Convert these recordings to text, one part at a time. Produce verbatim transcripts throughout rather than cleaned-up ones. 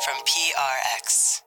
from P R X.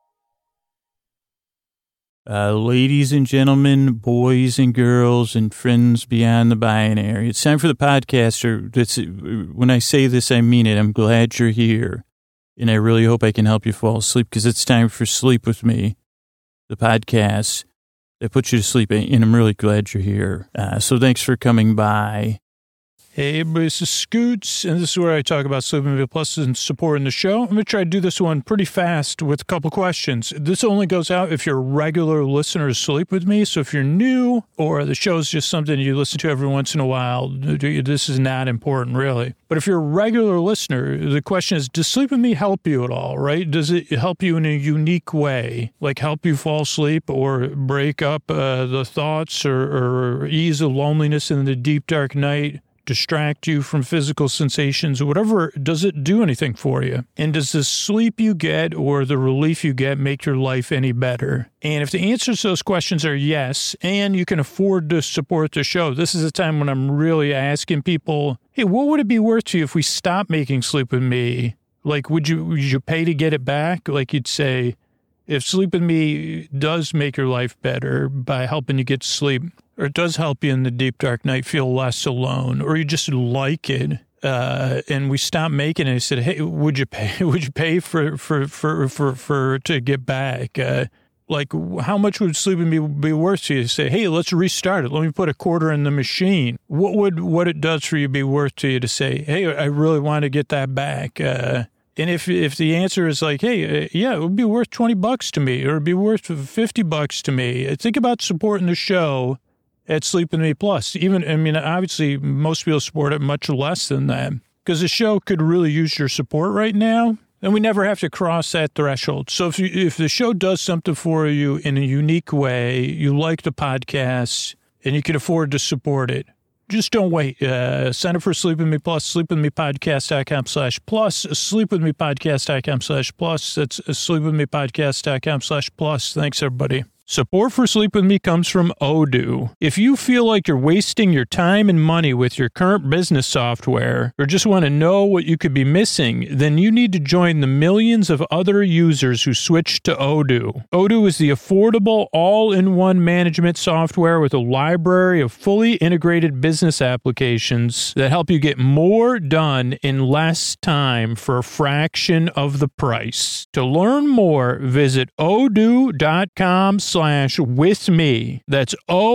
Uh, ladies and gentlemen, boys and girls, and friends beyond the binary, it's time for the podcaster. That's, when I say this, I mean it. I'm glad you're here, and I really hope I can help you fall asleep, because it's time for Sleep With Me, the podcast that puts you to sleep, and I'm really glad you're here. Uh, so thanks for coming by. Hey, everybody, this is Scoots, and this is where I talk about Sleep With Me Plus and supporting the show. I'm going to try to do this one pretty fast with a couple questions. This only goes out if you're a regular listener to Sleep With Me, so if you're new or the show's just something you listen to every once in a while, this is not important, really. But if you're a regular listener, the question is, does Sleep With Me help you at all, right? Does it help you in a unique way, like help you fall asleep or break up uh, the thoughts or, or ease the loneliness in the deep, dark night? Distract you from physical sensations, or whatever, does it do anything for you? And does the sleep you get or the relief you get make your life any better? And if the answers to those questions are yes, and you can afford to support the show, this is a time when I'm really asking people, hey, what would it be worth to you if we stopped making Sleep With Me? Like, would you, would you pay to get it back? Like you'd say, if Sleep With Me does make your life better by helping you get to sleep, or it does help you in the deep, dark night feel less alone, or you just like it, uh, and we stopped making it, I said, hey, would you pay, would you pay for, for, for, for, for, to get back? Uh, like, how much would Sleep With Me be worth to you? Say, hey, let's restart it. Let me put a quarter in the machine. What would, what it does for you be worth to you to say, hey, I really want to get that back? Uh, And if if the answer is like, hey, uh, yeah, it would be worth twenty bucks to me, or it'd be worth fifty bucks to me, think about supporting the show at Sleep With Me Plus. Even, I mean, obviously, most people support it much less than that, because the show could really use your support right now, and we never have to cross that threshold. So if you, if the show does something for you in a unique way, you like the podcast, and you can afford to support it, just don't wait. Uh, sign up for Sleep With Me Plus, sleepwithmepodcast.com slash plus, sleepwithmepodcast.com slash plus. That's sleepwithmepodcast.com slash plus. Thanks, everybody. Support for Sleep With Me comes from Odoo. If you feel like you're wasting your time and money with your current business software, or just want to know what you could be missing, then you need to join the millions of other users who switched to Odoo. Odoo is the affordable, all-in-one management software with a library of fully integrated business applications that help you get more done in less time for a fraction of the price. To learn more, visit odoo.com slash with me. That's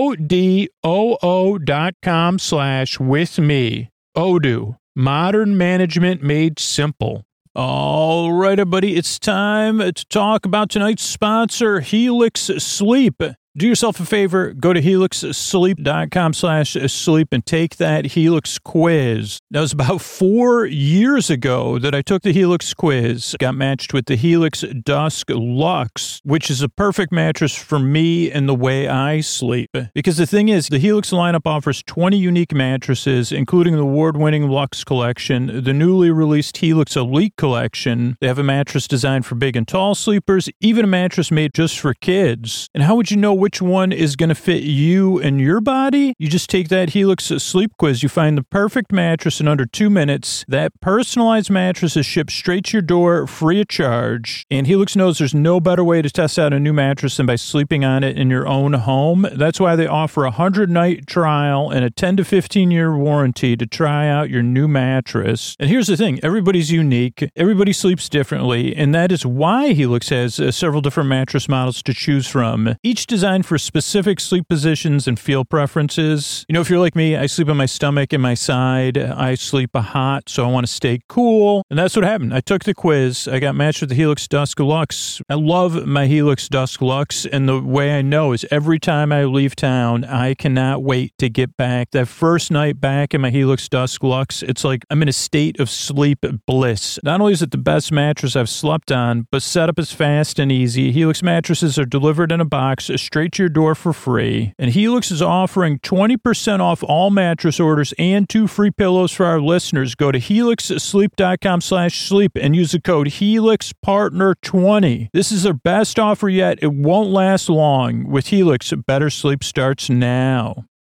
O-D-O-O dot com slash with me. Odoo, modern management made simple. All right, everybody, it's time to talk about tonight's sponsor, Helix Sleep. Do yourself a favor, go to helixsleep.com slash sleep and take that Helix quiz. That was about four years ago that I took the Helix quiz, got matched with the Helix Dusk Luxe, which is a perfect mattress for me and the way I sleep. Because the thing is, the Helix lineup offers twenty unique mattresses, including the award-winning Luxe collection, the newly released Helix Elite collection. They have a mattress designed for big and tall sleepers, even a mattress made just for kids. And how would you know which one is going to fit you and your body? You just take that Helix Sleep quiz. You find the perfect mattress in under two minutes. That personalized mattress is shipped straight to your door, free of charge. And Helix knows there's no better way to test out a new mattress than by sleeping on it in your own home. That's why they offer a one hundred night trial and a ten to fifteen year warranty to try out your new mattress. And here's the thing. Everybody's unique. Everybody sleeps differently. And that is why Helix has uh, several different mattress models to choose from. Each designed for specific sleep positions and feel preferences. You know, if you're like me, I sleep on my stomach and my side. I sleep hot, so I want to stay cool. And that's what happened. I took the quiz. I got matched with the Helix Dusk Luxe. I love my Helix Dusk Luxe, and the way I know is every time I leave town, I cannot wait to get back. That first night back in my Helix Dusk Luxe, it's like I'm in a state of sleep bliss. Not only is it the best mattress I've slept on, but setup is fast and easy. Helix mattresses are delivered in a box straight to your door for free. And Helix is offering twenty percent off all mattress orders and two free pillows for our listeners. Go to helixsleep.com slash sleep and use the code HelixPartner twenty. This is their best offer yet. It won't last long. With Helix, better sleep starts now.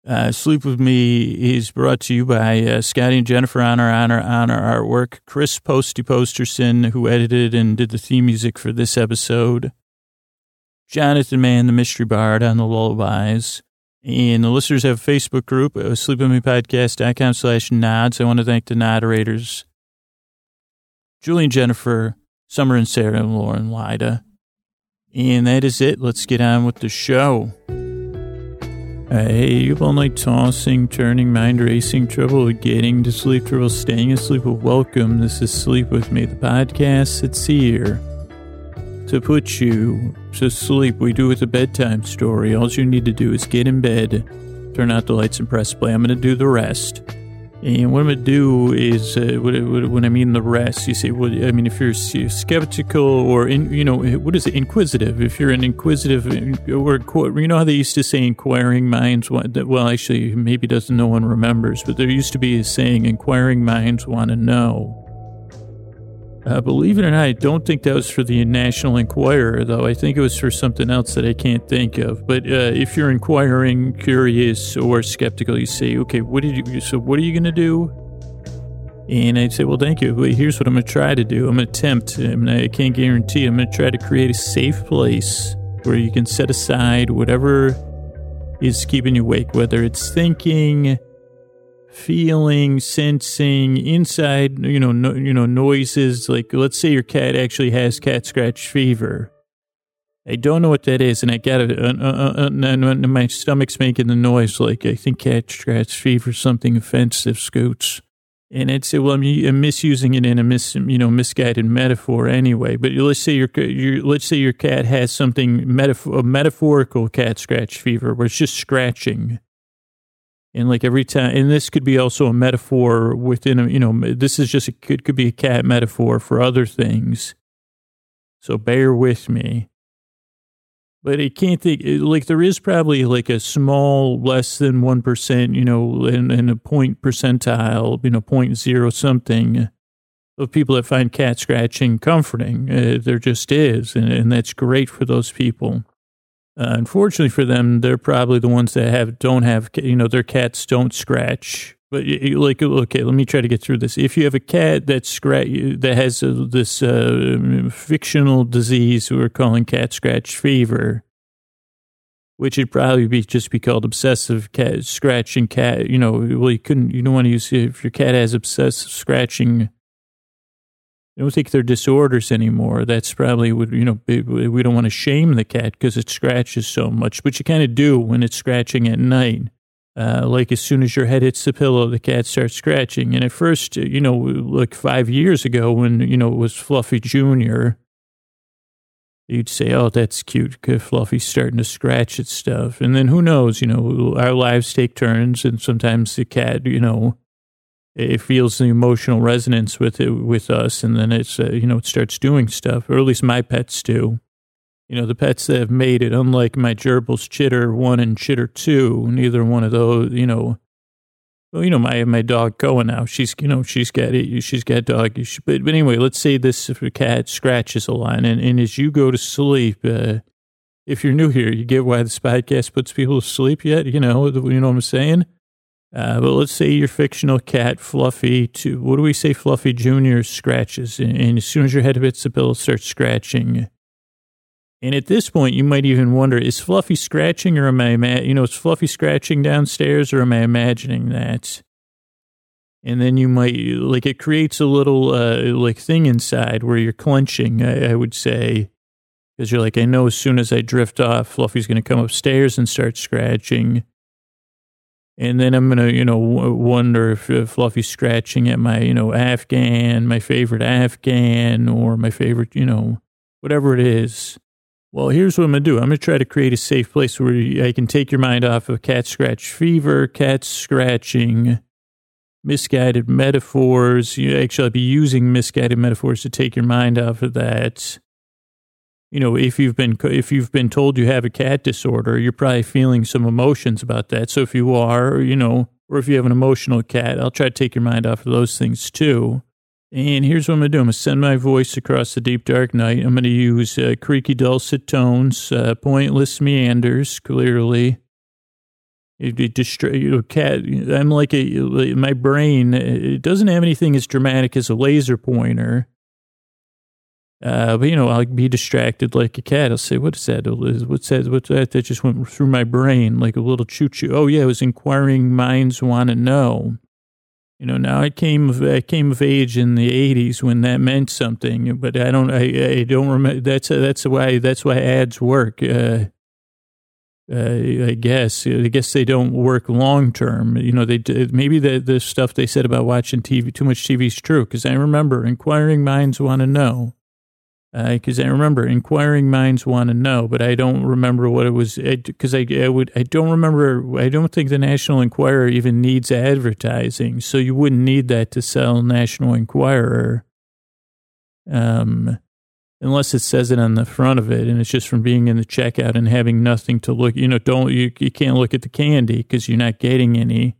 Uh, Sleep With Me is brought to you by uh, Scotty and Jennifer on our, on our, on our artwork. Chris Posty Posterson, who edited and did the theme music for this episode. Jonathan Mann, the mystery bard on the lullabies. And the listeners have a Facebook group, uh, sleep with me podcast dot com slash nods. I want to thank the moderators, Julie and Jennifer, Summer and Sarah, and Lauren Lida. And that is it. Let's get on with the show. Hey, you've all night tossing, turning, mind racing, trouble getting to sleep, trouble staying asleep. Well, welcome. This is Sleep With Me, the podcast that's here to put you to sleep. We do it with a bedtime story. All you need to do is get in bed, turn out the lights, and press play. I'm going to do the rest. And what I'm going to do is, uh, when I mean the rest, you say, well, I mean, if you're skeptical or, in, you know, what is it, inquisitive? If you're an inquisitive, or, you know how they used to say inquiring minds, want, well, actually, maybe doesn't, no one remembers, but there used to be a saying, inquiring minds want to know. Uh, believe it or not, I don't think that was for the National Enquirer, though. I think it was for something else that I can't think of. But uh, if you're inquiring, curious, or skeptical, you say, okay, what did you, so what are you going to do? And I'd say, well, thank you. But here's what I'm going to try to do. I'm going to attempt, I, mean, I can't guarantee, I'm going to try to create a safe place where you can set aside whatever is keeping you awake, whether it's thinking, feeling, sensing, inside, you know, no, you know, noises. Like, let's say your cat actually has cat scratch fever. I don't know what that is, and I got it. Uh, uh, uh, uh, my stomach's making the noise like I think cat scratch fever is something offensive, Scoots. And I'd say, well, I'm, I'm misusing it in a mis, you know, misguided metaphor anyway. But let's say your, your let's say your cat has something metaphor, a metaphorical cat scratch fever, where it's just scratching. And like every time, and this could be also a metaphor within a, you know, this is just, a, it could be a cat metaphor for other things. So bear with me. But I can't think, like there is probably like a small, less than one percent, you know, and, and a point percentile, you know, point zero something of people that find cat scratching comforting. Uh, there just is. And, and that's great for those people. Uh, unfortunately for them, they're probably the ones that have don't have, you know, their cats don't scratch. But like, okay, let me try to get through this. If you have a cat that scratch that has a, this uh, fictional disease we're calling cat scratch fever, which would probably be just be called obsessive cat scratching cat. You know, well, you couldn't, you don't want to use if your cat has obsessive scratching. I don't think they're disorders anymore. That's probably would, you know, we don't want to shame the cat because it scratches so much, but you kind of do when it's scratching at night. Uh, like as soon as your head hits the pillow, the cat starts scratching. And at first, you know, like five years ago when, you know, it was Fluffy Junior, you'd say, oh, that's cute. Fluffy's starting to scratch at stuff. And then who knows, you know, our lives take turns and sometimes the cat, you know, it feels the emotional resonance with it, with us, and then it's, uh, you know, it starts doing stuff, or at least my pets do. You know, the pets that have made it, unlike my gerbils, Chitter one and Chitter two, neither one of those, you know, well, you know, my my dog Koa now, she's, you know, she's got it, she's got dog, but, but anyway, let's say this cat scratches a lot, and, and as you go to sleep, uh, if you're new here, you get why this podcast puts people to sleep yet, you know, you know what I'm saying? Uh, but let's say your fictional cat, Fluffy, to, what do we say, Fluffy Junior scratches, and, and as soon as your head hits the pillow, starts scratching. And at this point, you might even wonder, is Fluffy scratching, or am I, ima- you know, is Fluffy scratching downstairs, or am I imagining that? And then you might, like, it creates a little, uh, like, thing inside where you're clenching, I, I would say, because you're like, I know as soon as I drift off, Fluffy's going to come upstairs and start scratching. And then I'm going to, you know, w- wonder if uh, Fluffy's scratching at my, you know, Afghan, my favorite Afghan, or my favorite, you know, whatever it is. Well, here's what I'm going to do. I'm going to try to create a safe place where I can take your mind off of cat scratch fever, cat scratching, misguided metaphors. You actually, I'll be using misguided metaphors to take your mind off of that. You know, if you've been if you've been told you have a cat disorder, you're probably feeling some emotions about that. So if you are, you know, or if you have an emotional cat, I'll try to take your mind off of those things too. And here's what I'm going to do. I'm going to send my voice across the deep, dark night. I'm going to use uh, creaky, dulcet tones, uh, pointless meanders, clearly. It, it distra- you know, cat, I'm like a, my brain, it doesn't have anything as dramatic as a laser pointer. Uh, but, you know, I'll be distracted like a cat. I'll say, what is that? What's that? What's that? That just went through my brain like a little choo-choo. Oh, yeah, it was inquiring minds want to know. You know, now I came of, I came of age in the eighties when that meant something, but I don't, I, I don't remember. That's, that's why, that's why ads work. Uh, uh, I guess, I guess they don't work long term. You know, they, maybe the, the stuff they said about watching T V, too much T V is true. Cause I remember inquiring minds want to know. Because uh, I remember inquiring minds want to know, but I don't remember what it was. Because I, I, I would, I don't remember. I don't think the National Enquirer even needs advertising, so you wouldn't need that to sell National Enquirer, um, unless it says it on the front of it, and it's just from being in the checkout and having nothing to look. You know, don't you? You can't look at the candy because you're not getting any.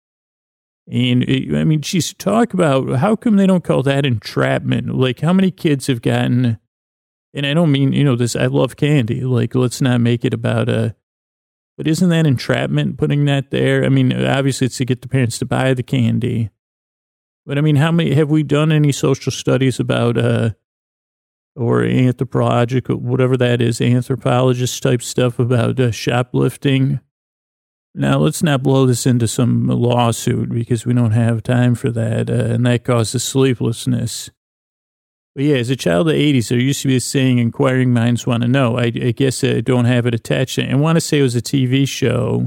And it, I mean, geez, talk about how come they don't call that entrapment? Like, how many kids have gotten, and I don't mean, you know, this, I love candy. Like, let's not make it about a, but isn't that entrapment putting that there? I mean, obviously it's to get the parents to buy the candy. But I mean, how many, have we done any social studies about, uh, or anthropological, whatever that is, anthropologist type stuff about uh, shoplifting? Now, let's not blow this into some lawsuit because we don't have time for that, uh, and that causes sleeplessness. But yeah, as a child of the eighties, there used to be a saying, inquiring minds want to know. I, I guess I don't have it attached. I want to say it was a T V show,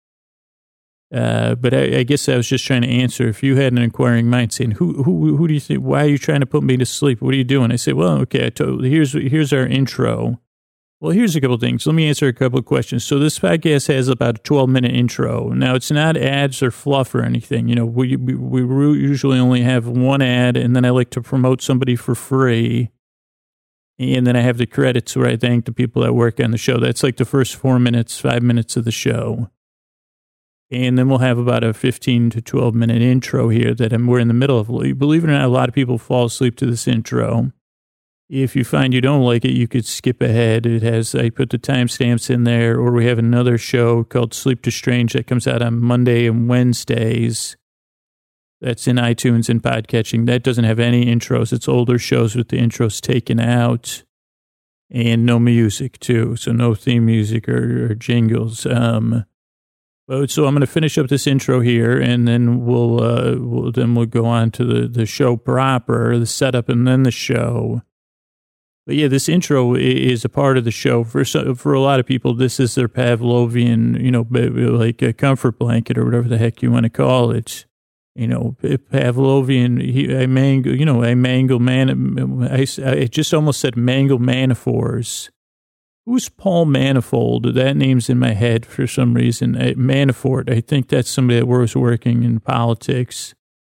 uh, but I, I guess I was just trying to answer. If you had an inquiring mind saying, who who who do you think, why are you trying to put me to sleep? What are you doing? I say, well, okay, I told, here's, here's our intro. Well, here's a couple of things. Let me answer a couple of questions. So this podcast has about a twelve-minute intro. Now, it's not ads or fluff or anything. You know, we, we we usually only have one ad, and then I like to promote somebody for free. And then I have the credits where I thank the people that work on the show. That's like the first four minutes, five minutes of the show. And then we'll have about a fifteen to twelve-minute intro here that I'm, we're in the middle of. Believe it or not, a lot of people fall asleep to this intro. If you find you don't like it, you could skip ahead. It has, I put the timestamps in there, or we have another show called Sleep to Strange that comes out on Monday and Wednesdays. That's in iTunes and podcatching. That doesn't have any intros. It's older shows with the intros taken out and no music too. So no theme music or, or jingles. Um, but so I'm going to finish up this intro here, and then we'll, uh, we'll then we'll go on to the, the show proper, the setup, and then the show. But yeah, this intro is a part of the show. For for a lot of people, this is their Pavlovian, you know, like a comfort blanket or whatever the heck you want to call it. You know, Pavlovian, he, I mangle, you know, I mangle man, I, I just almost said mangle Manafors. Who's Paul Manifold? That name's in my head for some reason. Manafort, I think that's somebody that was working in politics.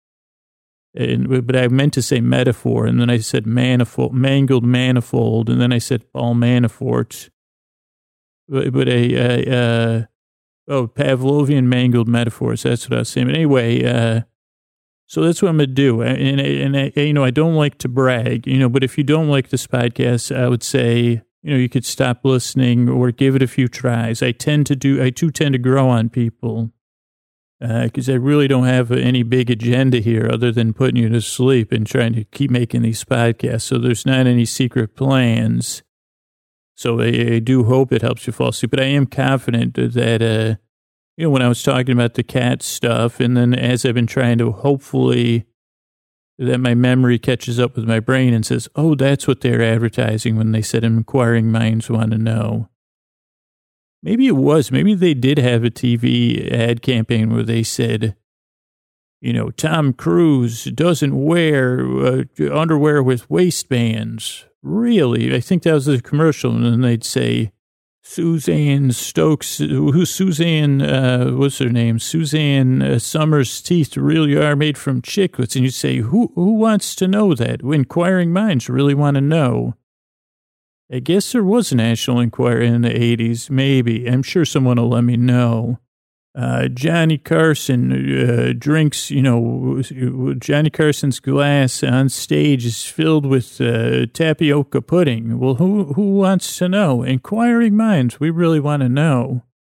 And, but I meant to say metaphor, and then I said manifold, mangled manifold, and then I said Paul Manafort. But, but a, a uh, oh, Pavlovian mangled metaphors. That's what I was saying. But anyway, uh, so that's what I'm gonna do. And and I, you know, I don't like to brag, you know, but if you don't like this podcast, I would say, you know, you could stop listening or give it a few tries. I tend to do. I do tend to grow on people. Because uh, I really don't have any big agenda here other than putting you to sleep and trying to keep making these podcasts. So there's not any secret plans. So I, I do hope it helps you fall asleep. But I am confident that, uh, you know, when I was talking about the cat stuff, and then as I've been trying to hopefully that my memory catches up with my brain and says, oh, that's what they're advertising when they said inquiring minds want to know. Maybe it was. Maybe they did have a T V ad campaign where they said, you know, Tom Cruise doesn't wear uh, underwear with waistbands. Really? I think that was a commercial. And then they'd say, Suzanne Stokes, who's Suzanne, uh, what's her name? Suzanne uh, Summers' teeth really are made from chiclets. And you say, who who wants to know that? Inquiring minds really want to know. I guess there was a National Enquirer in the eighties, maybe. I'm sure someone will let me know. Uh, Johnny Carson uh, drinks, you know, Johnny Carson's glass on stage is filled with uh, tapioca pudding. Well, who who wants to know? Inquiring minds, we really want to know.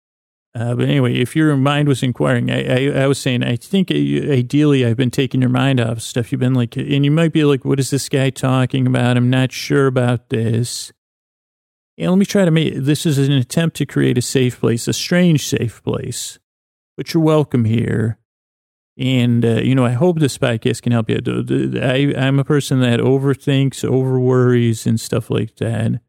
Uh, but anyway, if your mind was inquiring, I, I, I was saying, I think ideally I've been taking your mind off stuff. You've been like, and you might be like, what is this guy talking about? I'm not sure about this. And let me try to make, this is an attempt to create a safe place, a strange safe place, but you're welcome here. And, uh, you know, I hope this podcast can help you. I, I'm a person that overthinks, overworries, and stuff like that.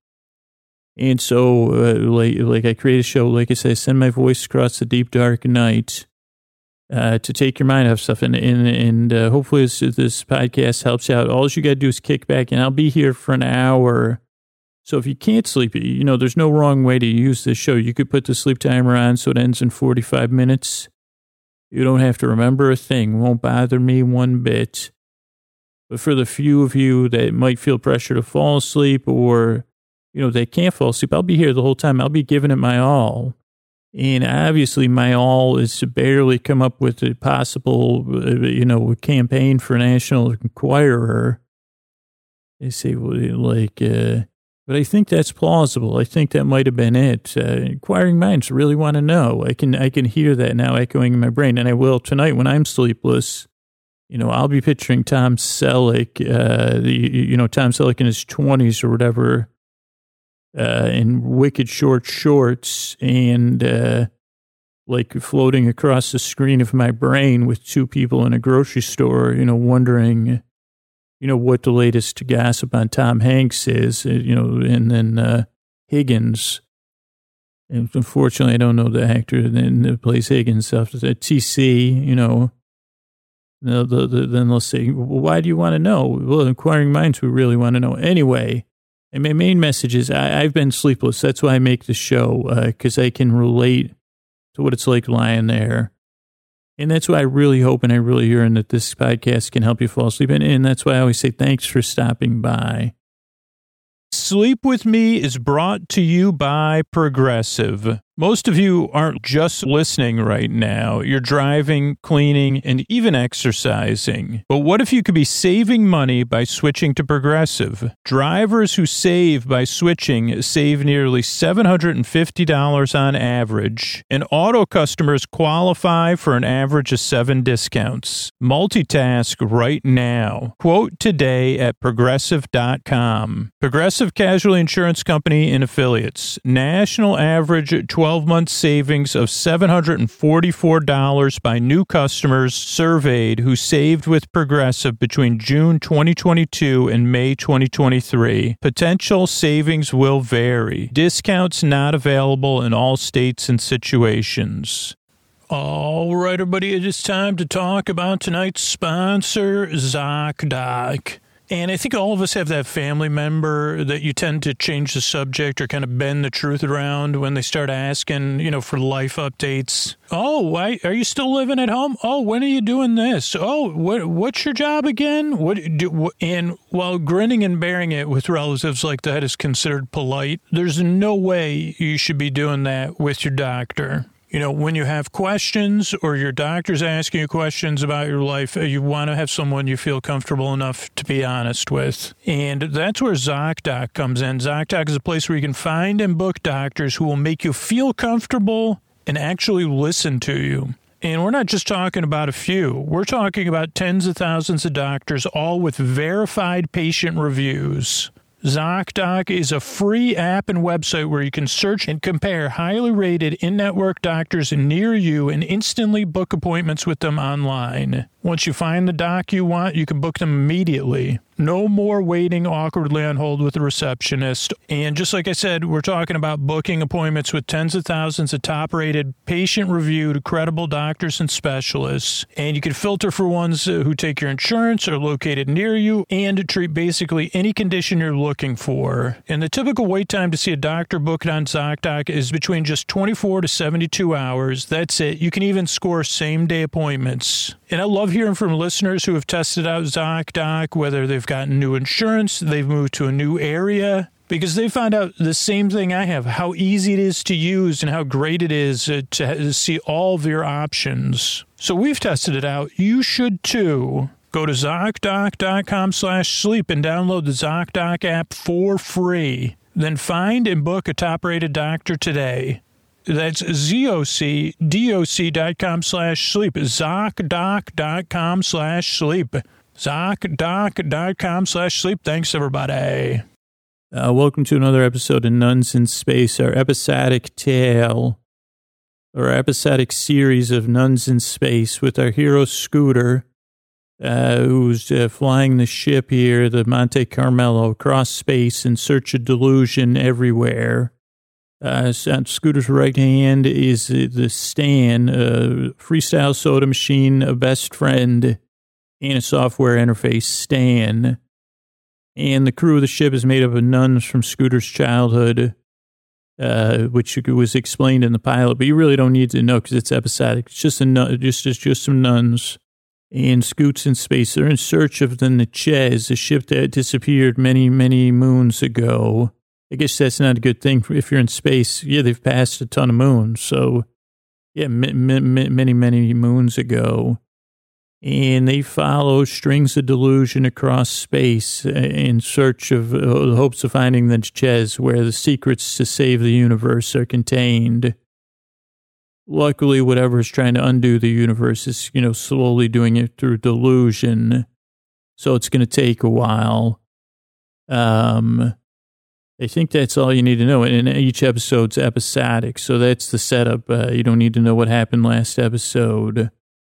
And so, uh, like, like I create a show, like I said, I send my voice across the deep, dark night uh, to take your mind off stuff. And, and, and uh, hopefully this, this podcast helps you out. All you got to do is kick back, and I'll be here for an hour. So if you can't sleep, you know, there's no wrong way to use this show. You could put the sleep timer on so it ends in forty-five minutes. You don't have to remember a thing. It won't bother me one bit. But for the few of you that might feel pressure to fall asleep, or, you know, they can't fall asleep, I'll be here the whole time. I'll be giving it my all. And obviously my all is to barely come up with a possible, you know, campaign for National Enquirer. They say, like, uh, but I think that's plausible. I think that might have been it. Uh, inquiring minds really want to know. I can I can hear that now echoing in my brain, and I will tonight when I'm sleepless. You know, I'll be picturing Tom Selleck, uh, the, you know, Tom Selleck in his twenties or whatever, uh, in wicked short shorts, and uh, like floating across the screen of my brain with two people in a grocery store, you know, wondering, you know, what the latest gossip on Tom Hanks is, you know, and then uh, Higgins. And unfortunately, I don't know the actor that plays Higgins. Stuff. T C, you know. The, the, the, then they'll say, well, why do you want to know? Well, inquiring minds, we really want to know. Anyway, and my main message is I, I've been sleepless. That's why I make the show, because uh, I can relate to what it's like lying there. And that's why I really hope and I really yearn that this podcast can help you fall asleep. And, and that's why I always say thanks for stopping by. Sleep With Me is brought to you by Progressive. Most of you aren't just listening right now. You're driving, cleaning, and even exercising. But what if you could be saving money by switching to Progressive? Drivers who save by switching save nearly seven hundred fifty dollars on average, and auto customers qualify for an average of seven discounts. Multitask right now. Quote today at progressive dot com. Progressive Casualty Insurance Company and Affiliates. National average twelve-month savings of seven hundred forty-four dollars by new customers surveyed who saved with Progressive between June twenty twenty-two and May twenty twenty-three. Potential savings will vary. Discounts not available in all states and situations. All right, everybody, it is time to talk about tonight's sponsor, ZocDoc. And I think all of us have that family member that you tend to change the subject or kind of bend the truth around when they start asking, you know, for life updates. Oh, why are you still living at home? Oh, when are you doing this? Oh, what what's your job again? What do, and while grinning and bearing it with relatives like that is considered polite, there's no way you should be doing that with your doctor. You know, when you have questions or your doctor's asking you questions about your life, you want to have someone you feel comfortable enough to be honest with. And that's where ZocDoc comes in. ZocDoc is a place where you can find and book doctors who will make you feel comfortable and actually listen to you. And we're not just talking about a few. We're talking about tens of thousands of doctors, all with verified patient reviews. ZocDoc is a free app and website where you can search and compare highly rated in-network doctors near you and instantly book appointments with them online. Once you find the doc you want, you can book them immediately. No more waiting awkwardly on hold with a receptionist. And just like I said, we're talking about booking appointments with tens of thousands of top-rated, patient-reviewed, credible doctors and specialists. And you can filter for ones who take your insurance, are located near you, and treat basically any condition you're looking for. And the typical wait time to see a doctor booked on ZocDoc is between just twenty-four to seventy-two hours. That's it. You can even score same-day appointments. And I love hearing from listeners who have tested out ZocDoc, whether they've gotten new insurance, they've moved to a new area, because they found out the same thing I have, how easy it is to use and how great it is to see all of your options. So we've tested it out. You should too. Go to ZocDoc.com slash sleep and download the ZocDoc app for free. Then find and book a top-rated doctor today. That's Z-O-C, D-O-C dot com slash sleep. ZocDoc dot com slash sleep. ZocDoc dot com slash sleep. Thanks, everybody. Uh, welcome to another episode of Nuns in Space, our episodic tale, or episodic series of Nuns in Space with our hero Scooter, uh, who's uh, flying the ship here, the Monte Carmelo, across space in search of delusion everywhere. Uh, on Scooter's right hand is the Stan, uh, freestyle soda machine, a best friend, and a software interface, Stan. And the crew of the ship is made up of nuns from Scooter's childhood, uh, which was explained in the pilot, but you really don't need to know because it's episodic. It's just a nun, just, just, just some nuns. And Scoots in space. They're in search of the Natchez, a ship that disappeared many, many moons ago. I guess that's not a good thing if you're in space. Yeah, they've passed a ton of moons. So, yeah, m- m- many, many moons ago. And they follow strings of delusion across space in search of uh, the hopes of finding the Natchez, where the secrets to save the universe are contained. Luckily, whatever is trying to undo the universe is, you know, slowly doing it through delusion. So it's going to take a while. Um... I think that's all you need to know. And each episode's episodic, so that's the setup. Uh, you don't need to know what happened last episode.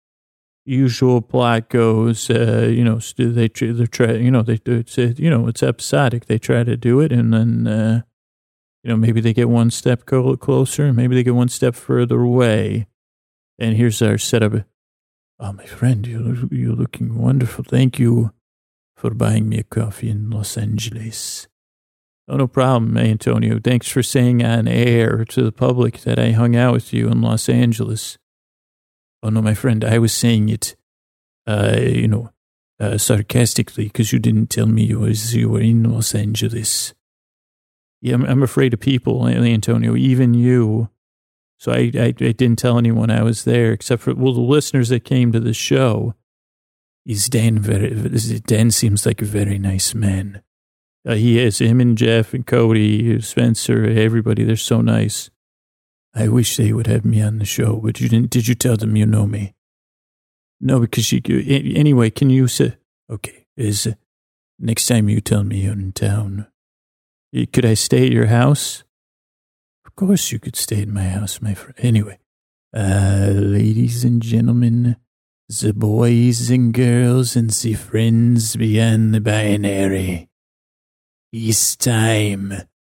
Usual plot goes, uh, you know, they they try, you know, they do, you know, it's episodic. They try to do it, and then, uh, you know, maybe they get one step closer, maybe they get one step further away. And here's our setup. Oh, my friend, you you're looking wonderful. Thank you for buying me a coffee in Los Angeles. Oh, no problem, Antonio. Thanks for saying on air to the public that I hung out with you in Los Angeles. Oh, no, my friend, I was saying it, uh, you know, uh, sarcastically because you didn't tell me you, was, you were in Los Angeles. Yeah, I'm, I'm afraid of people, Antonio, even you. So I, I, I didn't tell anyone I was there except for, well, the listeners that came to the show. Is Dan very, Dan seems like a very nice man. Uh, he is, him and Jeff and Cody, Spencer, everybody, they're so nice. I wish they would have me on the show, but you didn't, did you tell them you know me? No, because you, anyway, can you say, okay, is, uh, next time you tell me you're in town, could I stay at your house? Of course you could stay at my house, my friend. Anyway, uh, ladies and gentlemen, the boys and girls and the friends beyond the binary. It's time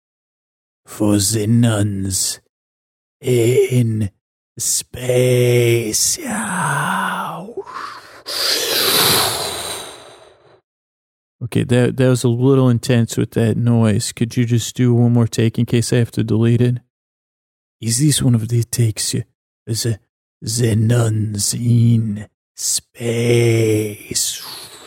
for the nuns in space. Okay, that that was a little intense with that noise. Could you just do one more take in case I have to delete it? Is this one of the takes? The, the nuns in space.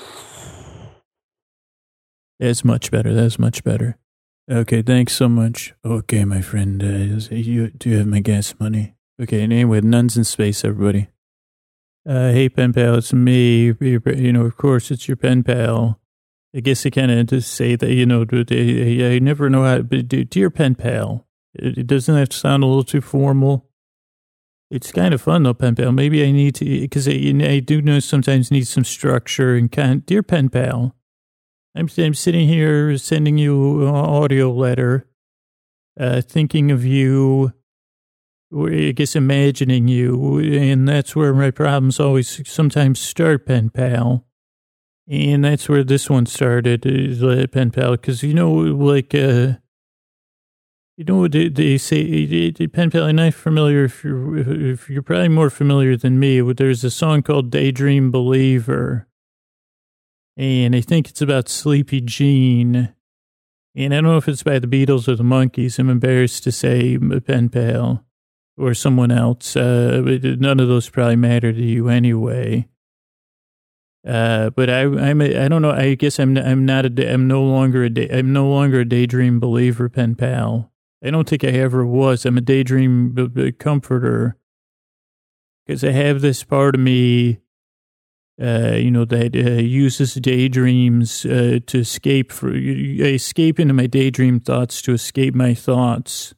That's much better. That's much better. Okay, thanks so much. Okay, my friend. Uh, you, do you have my gas money? Okay, and anyway, Nuns in Space, everybody. Uh, hey, pen pal, it's me. You know, of course, it's your pen pal. I guess I kind of just say that, you know, I, I never know how, but dear pen pal, it, it doesn't have to sound a little too formal. It's kind of fun, though, pen pal. Maybe I need to, because I, I do know sometimes need some structure and kind. Dear pen pal. I'm, I'm sitting here sending you an audio letter, uh, thinking of you, or I guess imagining you, and that's where my problems always sometimes start, pen pal. And that's where this one started, is uh, pen pal, because, you know, like, uh, you know what they, they say, pen pal, I'm not familiar, if you're, if you're probably more familiar than me, there's a song called Daydream Believer. And I think it's about Sleepy Jean. And I don't know if it's by the Beatles or the Monkees. I'm embarrassed to say, pen pal, or someone else. Uh, but none of those probably matter to you anyway. Uh, but I, I'm, a, I don't know. I guess I'm, I'm not a, I'm no longer a, day, I'm no longer a daydream believer, pen pal. I don't think I ever was. I'm a daydream b- b- comforter because I have this part of me. Uh, you know, that uh, uses daydreams uh, to escape for I escape into my daydream thoughts to escape my thoughts.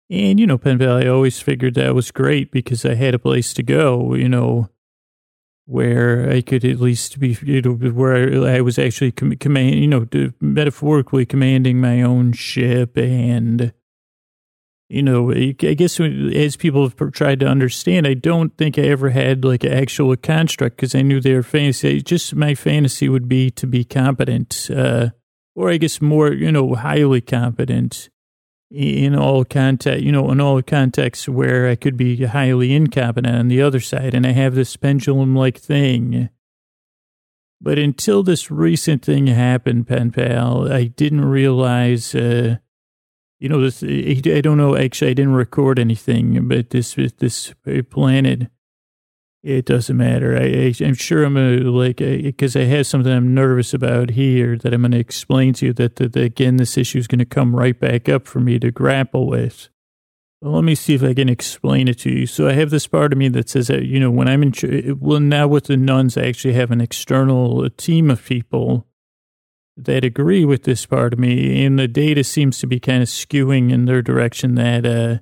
And, you know, Pen Pal, I always figured that was great because I had a place to go, you know, where I could at least be, you know, where I was actually com- command, you know, metaphorically commanding my own ship. And, you know, I guess as people have tried to understand, I don't think I ever had like an actual construct because I knew they were fantasy. Just my fantasy would be to be competent, uh, or I guess more, you know, highly competent in all context, you know, in all contexts where I could be highly incompetent on the other side. And I have this pendulum-like thing. But until this recent thing happened, Pen Pal, I didn't realize, uh, you know, this, I don't know, actually, I didn't record anything, but this, this planet, it doesn't matter. I, I, I'm sure I'm going to, like, because I, I have something I'm nervous about here that I'm going to explain to you that, that, that, again, this issue is going to come right back up for me to grapple with. Well, let me see if I can explain it to you. So I have this part of me that says that, you know, when I'm in, well, now with the nuns, I actually have an external team of people that agree with this part of me, and the data seems to be kind of skewing in their direction that, uh,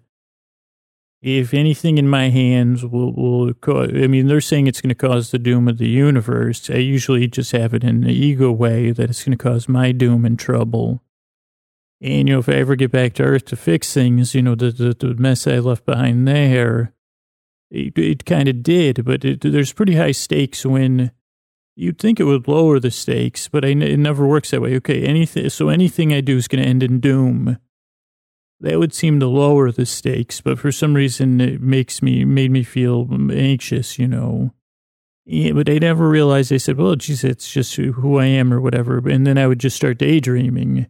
if anything in my hands will, will cause, I mean, they're saying it's going to cause the doom of the universe. I usually just have it in the ego way that it's going to cause my doom and trouble. And, you know, if I ever get back to Earth to fix things, you know, the, the, the mess I left behind there, it, it kind of did, but it, there's pretty high stakes when you'd think it would lower the stakes, but I, it never works that way. Okay, anything, so anything I do is going to end in doom. That would seem to lower the stakes, but for some reason it makes me, made me feel anxious, you know. Yeah, but I never realized, I said, well, geez, it's just who I am or whatever. And then I would just start daydreaming.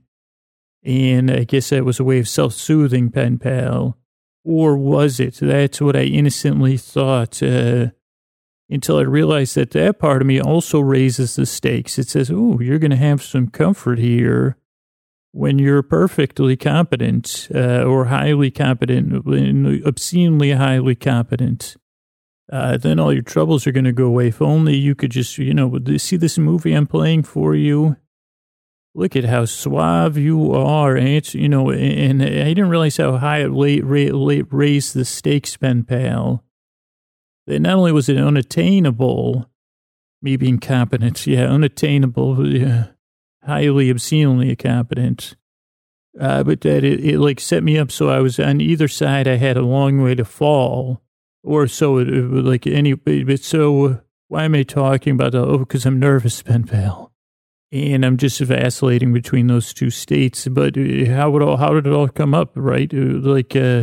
And I guess that was a way of self-soothing, Pen Pal. Or was it? That's what I innocently thought, uh, until I realized that that part of me also raises the stakes. It says, oh, you're going to have some comfort here when you're perfectly competent, uh, or highly competent, obscenely highly competent. Uh, then all your troubles are going to go away. If only you could just, you know, see this movie I'm playing for you. Look at how suave you are. And it's, you know, and I didn't realize how high it late, late raised the stakes, Pen Pal. That not only was it unattainable, me being competent, yeah, unattainable, yeah, highly obscenely incompetent, uh, but that it, it like set me up so I was on either side. I had a long way to fall, or so it, it like any. But so why am I talking about that? Oh, because I'm nervous, Pen Pal, and I'm just vacillating between those two states. But how would all how did it all come up, right? Like, uh,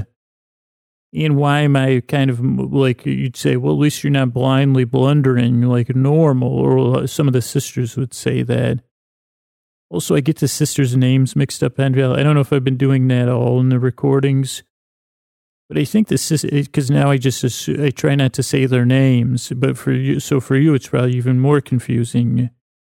and why am I kind of like you'd say? Well, at least you're not blindly blundering like normal, or some of the sisters would say that. Also, I get the sisters' names mixed up. I don't know if I've been doing that all in the recordings, but I think the sister, because now I just assume, I try not to say their names. But for you, so for you, it's probably even more confusing.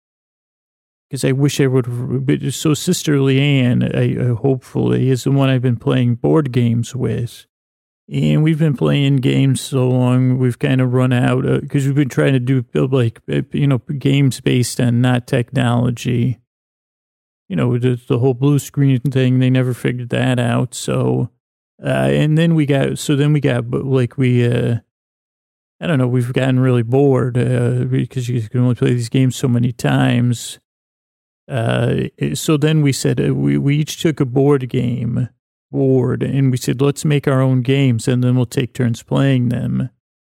Because I wish I would. But so Sister Leanne, I, I hopefully is the one I've been playing board games with, and we've been playing games so long we've kind of run out because uh, we've been trying to do like you know games based on not technology. You know, the, the whole blue screen thing, they never figured that out. So, uh, and then we got, so then we got, like, we, uh, I don't know, we've gotten really bored uh, because you can only play these games so many times. Uh, so then we said, uh, we, we each took a board game, board, and we said, let's make our own games and then we'll take turns playing them.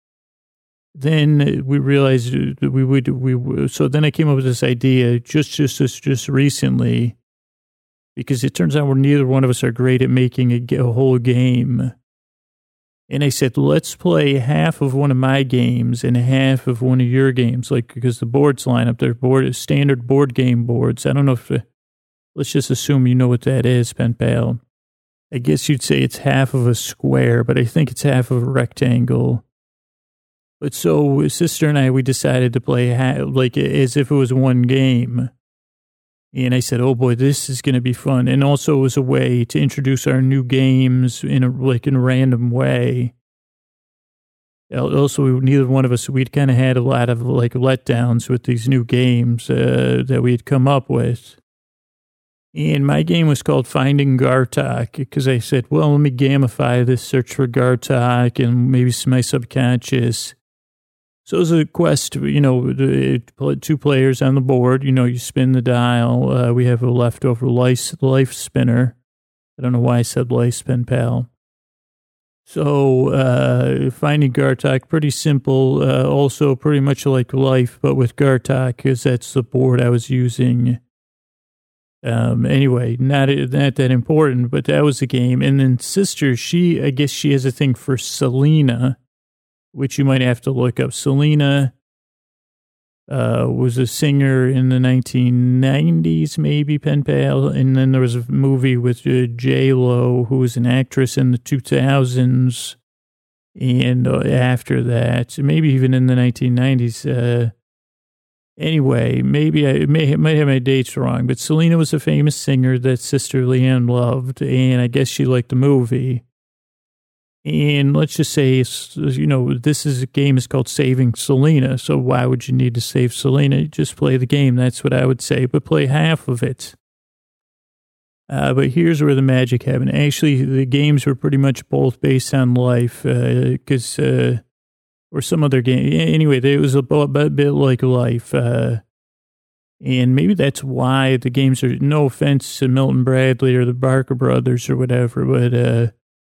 Then we realized that we would, we, so then I came up with this idea just, just, just, just recently, because it turns out we're neither one of us are great at making a, a whole game. And I said, let's play half of one of my games and half of one of your games, like, because the boards line up there, board, standard board game boards. I don't know if, uh, let's just assume you know what that is, Pen Pal. I guess you'd say it's half of a square, but I think it's half of a rectangle. But so sister and I, we decided to play ha- like as if it was one game. And I said, oh boy, this is going to be fun. And also it was a way to introduce our new games in a, like in a random way. Also, we, neither one of us, we'd kind of had a lot of like letdowns with these new games uh, that we had come up with. And my game was called Finding Gartok because I said, well, let me gamify this search for Gartok and maybe my subconscious. So it was a quest, you know, two players on the board. You know, you spin the dial. Uh, we have a leftover life, life spinner. I don't know why I said life spin, pal. So uh, Finding Gartok, pretty simple. Uh, also pretty much like life, but with Gartok because that's the board I was using. Um, anyway, not, not that important, but that was the game. And then sister, she, I guess she has a thing for Selena, which you might have to look up. Selena uh, was a singer in the nineteen nineties, maybe, pen pal. And then there was a movie with uh, J-Lo, who was an actress in the two thousands. And uh, after that, maybe even in the nineteen nineties, uh, anyway, maybe I may, might have my dates wrong, but Selena was a famous singer that Sister Leanne loved, and I guess she liked the movie. And let's just say, you know, this is a game is called Saving Selena, so why would you need to save Selena? Just play the game, that's what I would say, but play half of it. Uh, but here's where the magic happened. Actually, the games were pretty much both based on life, because... Uh, uh, or some other game. Anyway, it was a bit like life. Uh, and maybe that's why the games are, no offense to Milton Bradley or the Barker brothers or whatever, but uh,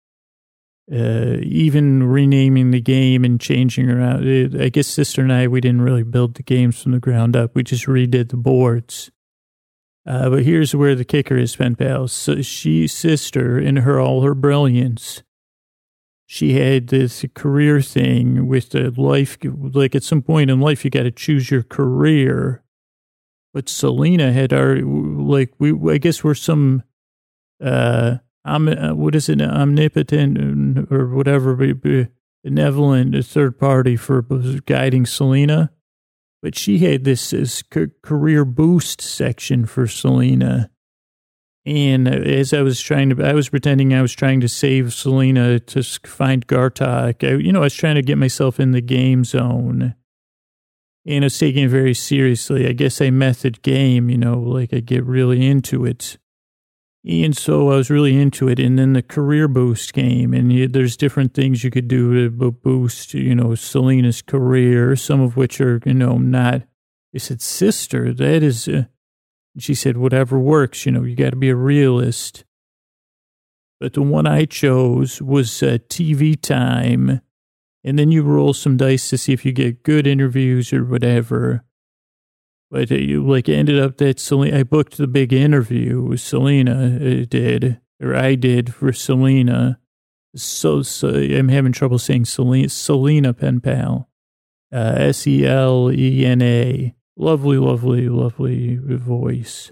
uh, even renaming the game and changing around, it, I guess Sister and I, we didn't really build the games from the ground up. We just redid the boards. Uh, but here's where the kicker is, pen pals. So she, Sister, in her all her brilliance, she had this career thing with the life, like at some point in life, you got to choose your career. But Selena had our, like, we, I guess we're some, uh, om, what is it, omnipotent or whatever, benevolent third party for guiding Selena. But she had this, this career boost section for Selena. And as I was trying to, I was pretending I was trying to save Selena to find Gartok. I, you know, I was trying to get myself in the game zone. And I was taking it very seriously. I guess I method game, you know, like I get really into it. And so I was really into it. And then the career boost game. And you, there's different things you could do to boost, you know, Selena's career, some of which are, you know, not. I said, sister, that is... Uh, She said, whatever works, you know, you got to be a realist. But the one I chose was uh, T V time. And then you roll some dice to see if you get good interviews or whatever. But uh, you like ended up that Selena, I booked the big interview. Selena uh, did, or I did for Selena. So, so I'm having trouble saying Selena, Selena pen pal. Uh, S E L E N A. Lovely, lovely, lovely voice.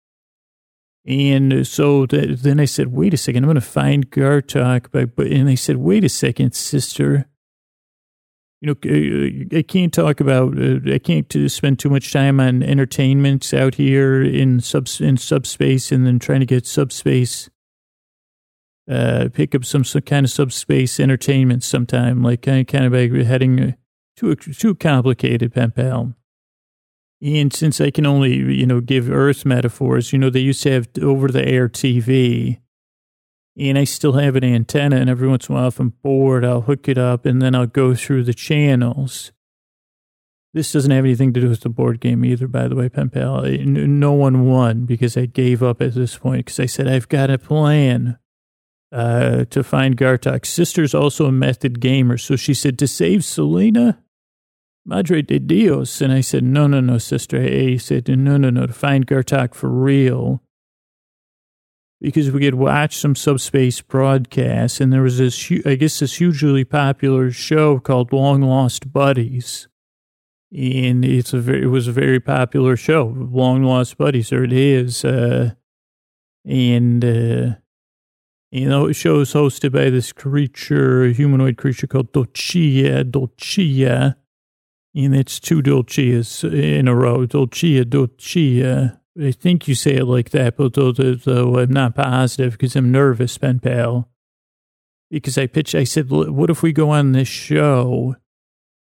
And so that, then I said, wait a second, I'm going to find Gartok. But, but, and they said, wait a second, sister. You know, I can't talk about, I can't spend too much time on entertainment out here in, sub, in subspace and then trying to get subspace, uh, pick up some, some kind of subspace entertainment sometime, like kind of, kind of like heading too, too complicated, pen pal. And since I can only, you know, give Earth metaphors, you know, they used to have over-the-air T V, and I still have an antenna, and every once in a while, if I'm bored, I'll hook it up, and then I'll go through the channels. This doesn't have anything to do with the board game either, by the way, pen pal. No one won because I gave up at this point because I said, I've got a plan uh, to find Gartok. Sister's also a method gamer, so she said, to save Selena? Madre de Dios. And I said, no, no, no, sister. He said, no, no, no, to find Gartok for real. Because we could watch some subspace broadcasts, and there was this, I guess, this hugely popular show called Long Lost Buddies. And it's a very, it was a very popular show, Long Lost Buddies, or it is. Uh, and, uh, you know, the show is hosted by this creature, a humanoid creature called Dulcia, Dulcia. And it's two Dulcias in a row. Dulcia, Dulcia. I think you say it like that, but though, though I'm not positive because I'm nervous, pen pal. Because I pitched, I said, what if we go on this show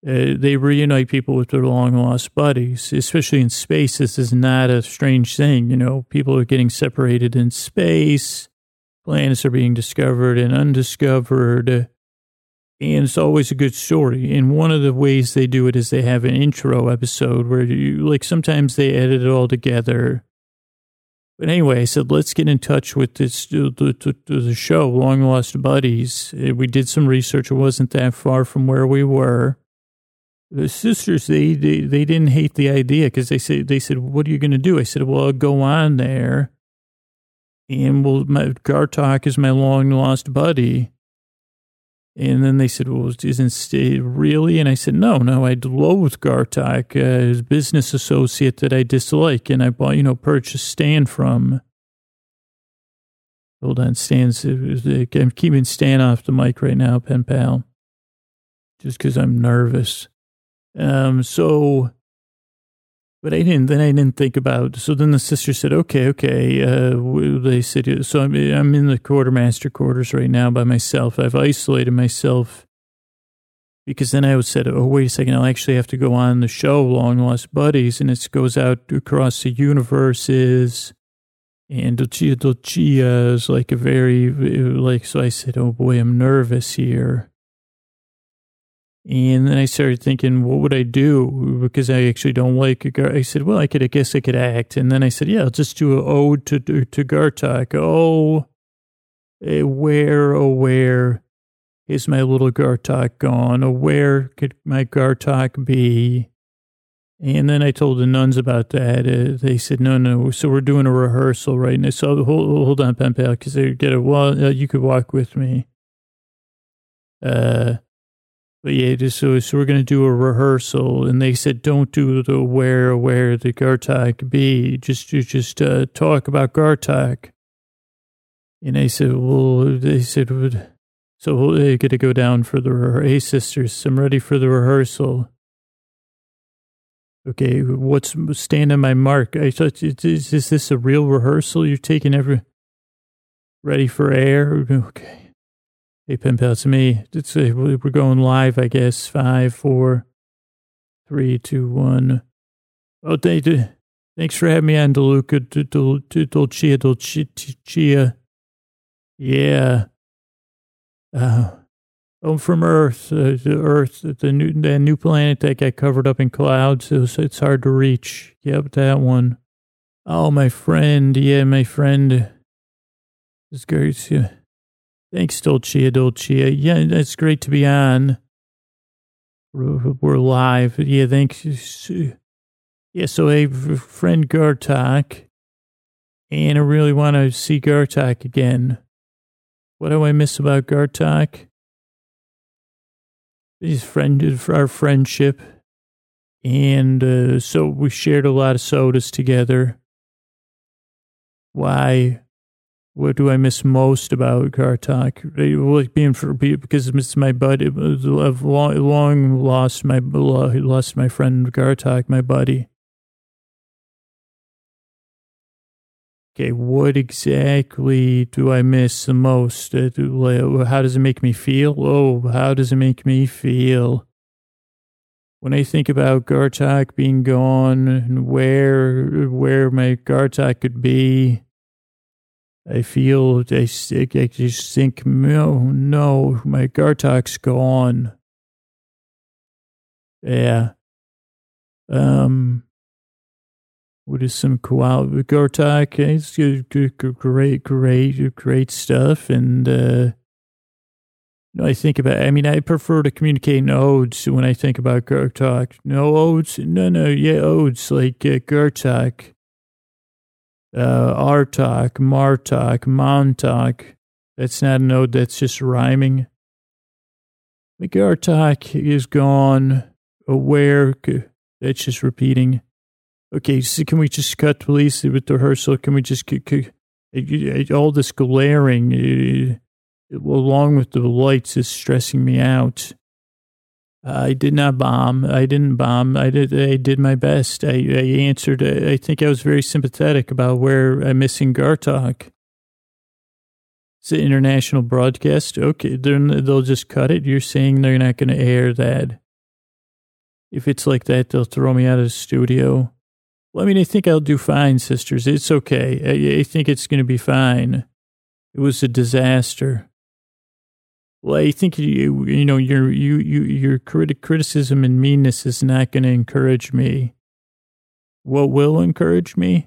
Uh, they reunite people with their long-lost buddies, especially in space. This is not a strange thing. You know, people are getting separated in space. Planets are being discovered and undiscovered. And it's always a good story. And one of the ways they do it is they have an intro episode where you, like, sometimes they edit it all together. But anyway, I said, let's get in touch with this, the, the, the show, Long Lost Buddies. We did some research. It wasn't that far from where we were. The sisters, they, they, they didn't hate the idea because they said, they said, what are you going to do? I said, well, I'll go on there. And well, my, Gartok is my long lost buddy. And then they said, well, isn't it really? And I said, no, no, I loathe Gartok, uh, his business associate that I dislike. And I bought, you know, purchased Stan from. Hold on, Stan's, I'm keeping Stan off the mic right now, pen pal. Just because I'm nervous. Um, so, but I didn't, then I didn't think about, so then the sister said, okay, okay. Uh, they said, so I'm, I'm in the quartermaster quarters right now by myself. I've isolated myself because then I said, oh, wait a second. I'll actually have to go on the show, Long Lost Buddies. And it goes out across the universes. And Dulcia Dulcia is like a very, like, so I said, oh boy, I'm nervous here. And then I started thinking, what would I do? Because I actually don't like a Gar. I said, well, I could, I guess I could act. And then I said, yeah, I'll just do an ode to, to, to Gartok. Oh, eh, where, oh, where is my little Gartok gone? Oh, where could my Gartok be? And then I told the nuns about that. Uh, they said, no, no. So we're doing a rehearsal right now. So hold, hold on, pen pal, because they get a, well, uh, you could walk with me. Uh, But yeah, just so, so we're going to do a rehearsal. And they said, don't do the where, where the Gartok be. Just, just uh, talk about Gartok. And I said, well, they said, so they got to go down for the rehearsal. Hey, sisters, I'm ready for the rehearsal. Okay, what's, stand on my mark. I thought, is, is this a real rehearsal? You're taking every, ready for air? Okay. Hey, pen pal, it's me. It's, uh, we're going live, I guess. Five, four, three, two, one. Oh, thank you. Thanks for having me on, DeLuca, Dulcia, Dulcia. Yeah. Uh, I'm from Earth, uh, the Earth, the new, that new planet that got covered up in clouds. It was, it's hard to reach. Yep, that one. Oh, my friend. Yeah, my friend. It's great. Yeah. Thanks, Dulcia, Dulcia. Yeah, it's great to be on. We're, we're live. Yeah, thanks. Yeah, so I have a friend Gartok, and I really want to see Gartok again. What do I miss about Gartok? His friend, our friendship. And uh, so we shared a lot of sodas together. Why? What do I miss most about Gartok? Well, being for because it's my buddy. I've long, long lost my lost my friend Gartok, my buddy. Okay, what exactly do I miss the most? How does it make me feel? Oh, how does it make me feel? When I think about Gartok being gone and where where my Gartok could be. I feel, I, I just think, no, no, my Gartok's gone. Yeah. Um, what is some quality? Gartok, it's great, great, great stuff. And, uh, you know, I think about, I mean, I prefer to communicate in odes when I think about Gartok. No odes? No, no, yeah, odes like uh, Gartok. Uh, Artok, Martok, Montauk. That's not an ode, that's just rhyming. McGartok is gone. Aware, that's just repeating. Okay, so can we just cut, please, with the rehearsal? Can we just, all this glaring, uh, along with the lights, is stressing me out. I did not bomb. I didn't bomb. I did. I did my best. I, I answered. I think I was very sympathetic about where I'm missing Gartok. It's an international broadcast. Okay, they'll just cut it. You're saying they're not going to air that. If it's like that, they'll throw me out of the studio. Well, I mean, I think I'll do fine, sisters. It's okay. I, I think it's going to be fine. It was a disaster. Well, I think you, you know, your you you your criti- criticism and meanness is not going to encourage me. What will encourage me?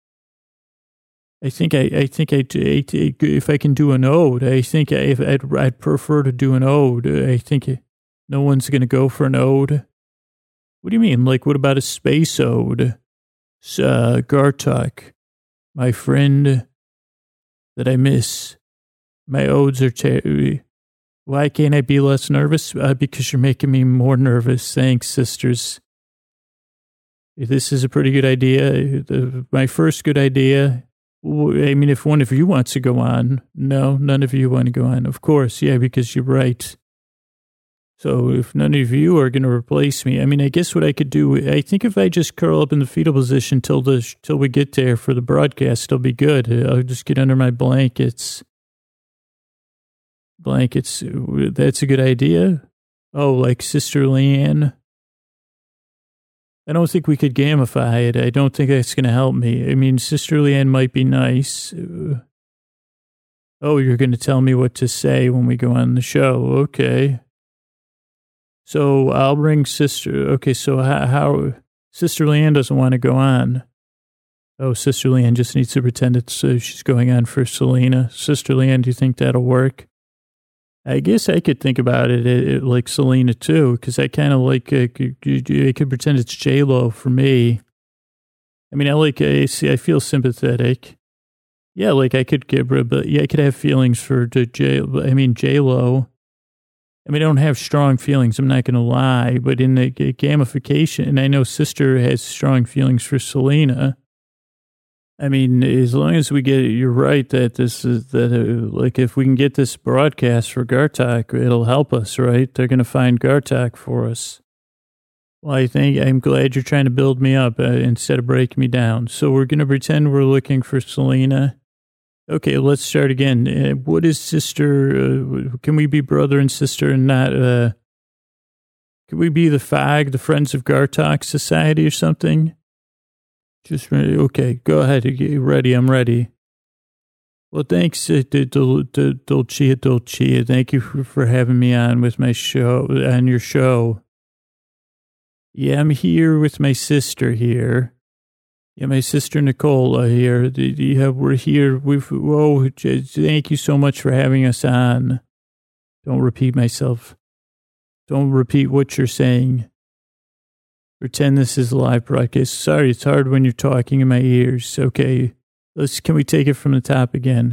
I think I, I think I, I, if I can do an ode, I think I, if I'd, I'd prefer to do an ode. I think no one's going to go for an ode. What do you mean? Like, what about a space ode? Uh, Gartok, my friend that I miss. My odes are ter- Why can't I be less nervous? Uh, because you're making me more nervous. Thanks, sisters. This is a pretty good idea. The, my first good idea. I mean, if one of you wants to go on. No, none of you want to go on. Of course, yeah, because you're right. So if none of you are going to replace me, I mean, I guess what I could do, I think if I just curl up in the fetal position till the till we get there for the broadcast, it'll be good. I'll just get under my blankets. Blankets, that's a good idea. Oh, like Sister Leanne. I don't think we could gamify it. I don't think that's going to help me. I mean, Sister Leanne might be nice. Oh, you're going to tell me what to say when we go on the show. Okay. So I'll bring Sister. Okay, so how, how Sister Leanne doesn't want to go on. Oh, Sister Leanne just needs to pretend it's uh, she's going on for Selena. Sister Leanne, do you think that'll work? I guess I could think about it, it, it like Selena too, because I kind of like, uh, I could pretend it's J-Lo for me. I mean, I like, I see, I feel sympathetic. Yeah, like I could get, but yeah, I could have feelings for J, I mean, J-Lo. I mean, I don't have strong feelings, I'm not going to lie, but in the gamification, and I know Sister has strong feelings for Selena. I mean, as long as we get it, you're right that this is, that uh, like if we can get this broadcast for Gartok, it'll help us, right? They're going to find Gartok for us. Well, I think I'm glad you're trying to build me up uh, instead of break me down. So we're going to pretend we're looking for Selena. Okay, let's start again. Uh, what is Sister? Uh, can we be brother and sister and not, uh, can we be the F A G, the Friends of Gartok Society or something? Just ready. Okay, go ahead. Get ready. I'm ready. Well, thanks, uh, Dolcia Dolcia. Thank you for, for having me on with my show, on your show. Yeah, I'm here with my sister here. Yeah, my sister Nicola here. Yeah, we're here. We've, whoa, thank you so much for having us on. Don't repeat myself. Don't repeat what you're saying. Pretend this is a live broadcast. Sorry, it's hard when you're talking in my ears. Okay, let's. Can we take it from the top again?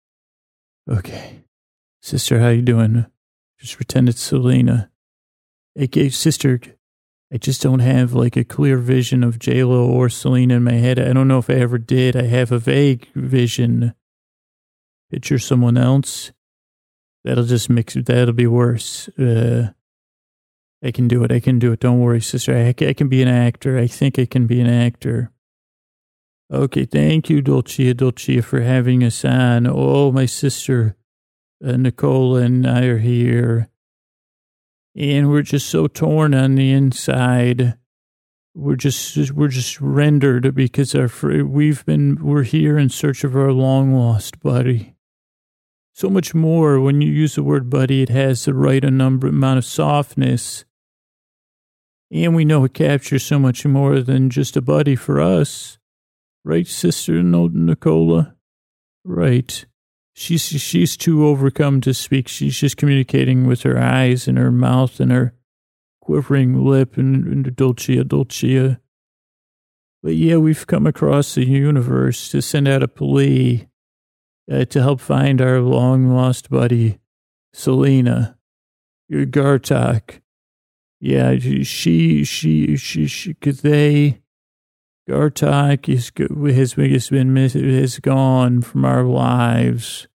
Okay, sister, how you doing? Just pretend it's Selena. Okay, sister, I just don't have like a clear vision of J-Lo or Selena in my head. I don't know if I ever did. I have a vague vision. Picture someone else. That'll just mix it. That'll be worse. Uh... I can do it. I can do it. Don't worry, sister. I, I can be an actor. I think I can be an actor. Okay, thank you, Dolcia Dolcia, for having us on. Oh, my sister, uh, Nicola and I are here. And we're just so torn on the inside. We're just, we're just rendered because our we've been, we're here in search of our long lost buddy. So much more when you use the word buddy, it has the right a number amount of softness. And we know it captures so much more than just a buddy for us. Right, Sister Nicola? Right. She's she's too overcome to speak. She's just communicating with her eyes and her mouth and her quivering lip and, and Dolcia Dolcia. But yeah, we've come across the universe to send out a plea uh, to help find our long-lost buddy, Selena, your Gartok. Yeah, she, she, she, she, cause they, Gartok is, has, has been, has gone from our lives.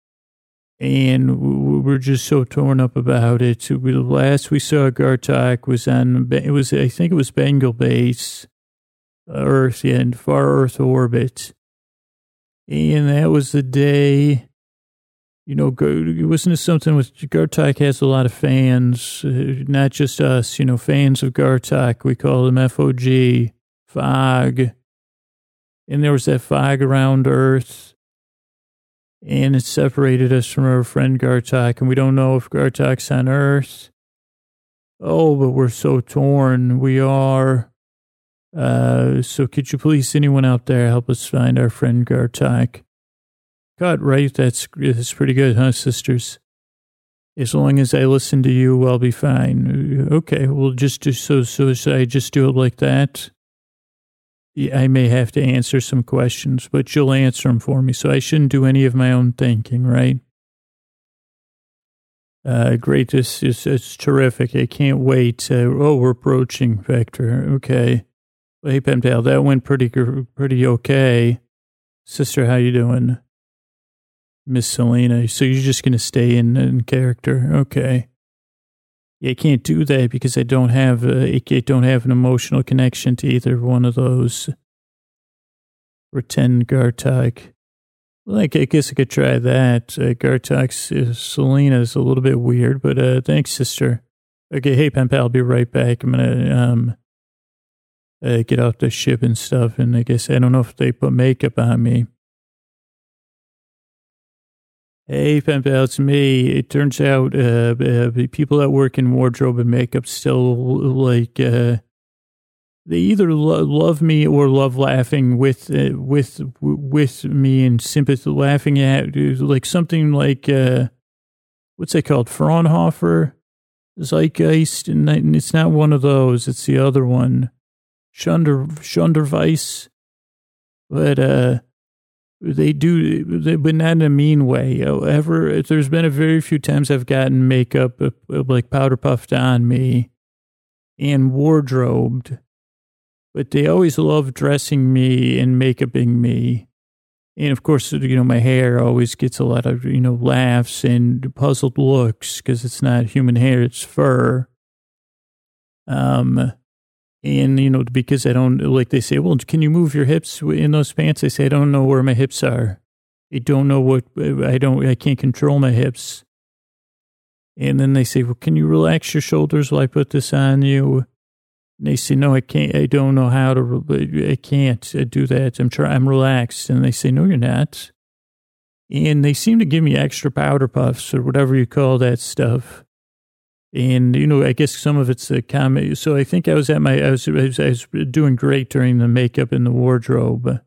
And we're just so torn up about it. We, the last we saw Gartok was on, it was, I think it was Bengal Base, Earth, yeah, in far Earth orbit. And that was the day You know, go, listen to something with Gartok has a lot of fans, uh, not just us, you know, fans of Gartok. We call them F O G, fog. And there was that fog around Earth, and it separated us from our friend Gartok, and we don't know if Gartok's on Earth. Oh, but we're so torn. We are. Uh, so could you please, anyone out there, help us find our friend Gartok? Cut, right? That's, that's pretty good, huh, sisters? As long as I listen to you, I'll be fine. Okay, well, just do so, so should I just do it like that? Yeah, I may have to answer some questions, but you'll answer them for me, so I shouldn't do any of my own thinking, right? Uh, great, this is it's terrific. I can't wait. Uh, oh, we're approaching Vector. Okay. Well, hey, Pemdale, that went pretty, pretty okay. Sister, how you doing? Miss Selena, so you're just going to stay in, in character. Okay. Yeah, I can't do that because I don't have a, I don't have an emotional connection to either one of those. Pretend Gartok. Well, I guess I could try that. Uh, Gartok's uh, Selena is a little bit weird, but uh, thanks, sister. Okay, hey, Pen Pal, I'll be right back. I'm going to um, uh, get out the ship and stuff, and I guess I don't know if they put makeup on me. Hey, Pen Pal, it's me. It turns out uh, uh, people that work in wardrobe and makeup still, like, uh, they either lo- love me or love laughing with uh, with with me and sympathy, laughing at, like, something like, uh, what's it called, Fraunhofer? Zeitgeist? And it's not one of those. It's the other one. Schunder, Schunderweiss. But, uh, They do, but not in a mean way. However, there's been a very few times I've gotten makeup uh, like powder puffed on me and wardrobed, but they always love dressing me and makeuping me. And of course, you know, my hair always gets a lot of, you know, laughs and puzzled looks because it's not human hair, it's fur. Um, And, you know, because I don't, like they say, well, can you move your hips in those pants? I say, I don't know where my hips are. I don't know what, I don't, I can't control my hips. And then they say, well, can you relax your shoulders while I put this on you? And they say, no, I can't, I don't know how to, I can't do that. I'm trying, I'm relaxed. And they say, no, you're not. And they seem to give me extra powder puffs or whatever you call that stuff. And, you know, I guess some of it's a comedy. So I think I was at my, I was, I was, I was doing great during the makeup and the wardrobe.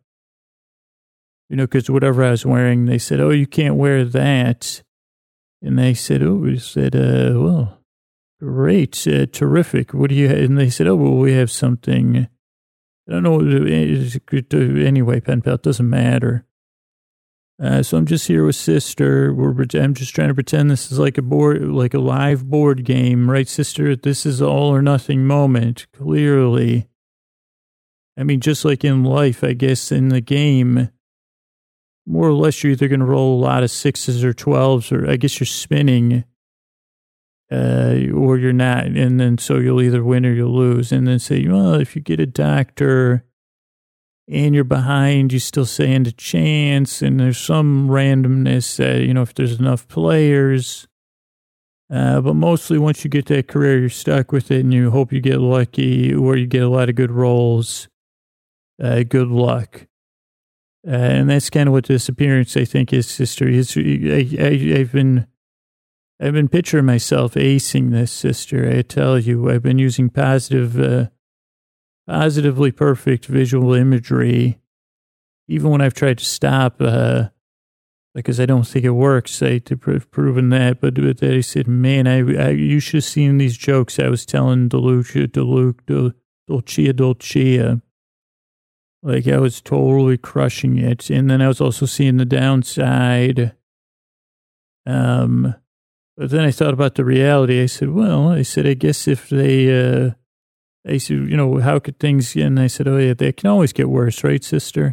You know, because whatever I was wearing, they said, oh, you can't wear that. And they said, oh, we said, uh, well, great, uh, terrific. What do you have? And they said, oh, well, we have something. I don't know. Anyway, Pen Pal, it doesn't matter. Uh, so I'm just here with sister. We're, I'm just trying to pretend this is like a board, like a live board game, right, sister? This is all or nothing moment, clearly. I mean, just like in life, I guess in the game, more or less you're either going to roll a lot of sixes or twelves, or I guess you're spinning, uh, or you're not. And then so you'll either win or you'll lose. And then say, well, if you get a doctor and you're behind, you still stand a chance, and there's some randomness that, you know, if there's enough players. Uh, but mostly once you get that career, you're stuck with it, and you hope you get lucky or you get a lot of good rolls. Uh, good luck. Uh, and that's kind of what this appearance, I think, is, sister. Is, I, I, I've been, I've been picturing myself acing this, sister. I tell you, I've been using positive, uh, positively perfect visual imagery, even when I've tried to stop, uh, because I don't think it works. I to prove proven that, but with that, I said, man, I, I you should have seen these jokes I was telling Delucia, Deluc, Dulcia, Dulcia. Like I was totally crushing it, and then I was also seeing the downside. Um, but then I thought about the reality. I said, well, I said, I guess if they. Uh, I said, you know, how could things get? And I said, oh, yeah, they can always get worse, right, sister?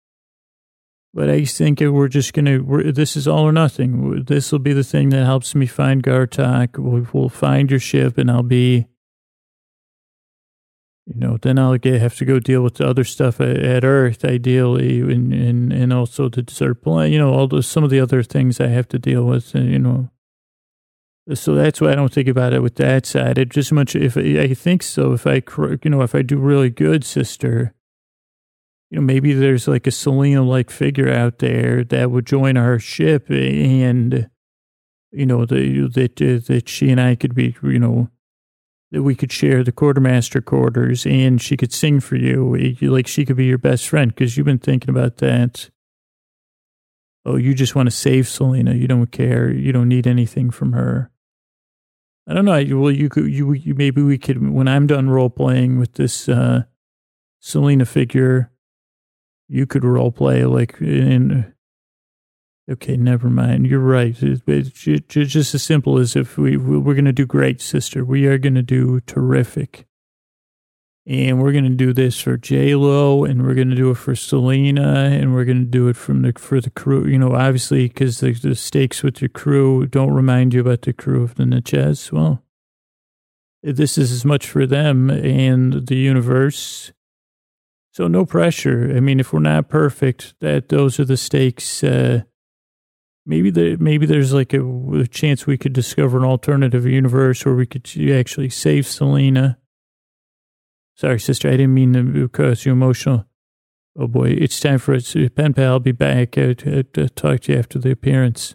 But I think we're just going to, this is all or nothing. This will be the thing that helps me find Gartok. We'll, we'll find your ship, and I'll be, you know, then I'll get, have to go deal with the other stuff at, at Earth, ideally, and, and, and also to start playing, you know, all the, some of the other things I have to deal with, you know. So that's why I don't think about it with that side. It just much, if I think so, if I, you know, if I do really good, sister, you know, maybe there's like a Selena-like figure out there that would join our ship and, you know, the, that, uh, that she and I could be, you know, that we could share the quartermaster quarters and she could sing for you. Like she could be your best friend because you've been thinking about that. Oh, you just want to save Selena. You don't care. You don't need anything from her. I don't know. Well, you could, you, you, maybe we could, when I'm done role playing with this, uh, Selena figure, you could role play like in, okay, never mind. You're right. It's just as simple as if we, we're going to do great, sister. We are going to do terrific. And we're going to do this for J-Lo, and we're going to do it for Selena, and we're going to do it from the, for the crew. You know, obviously, because the, the stakes with your crew don't remind you about the crew of the Natchez. Well, this is as much for them and the universe. So no pressure. I mean, if we're not perfect, that those are the stakes. Uh, maybe there, maybe there's like a, a chance we could discover an alternative universe where we could actually save Selena. Sorry, sister, I didn't mean to cause you emotional. Oh, boy, it's time for it. Pen Pal, I'll be back. I'll, I'll talk to you after the appearance.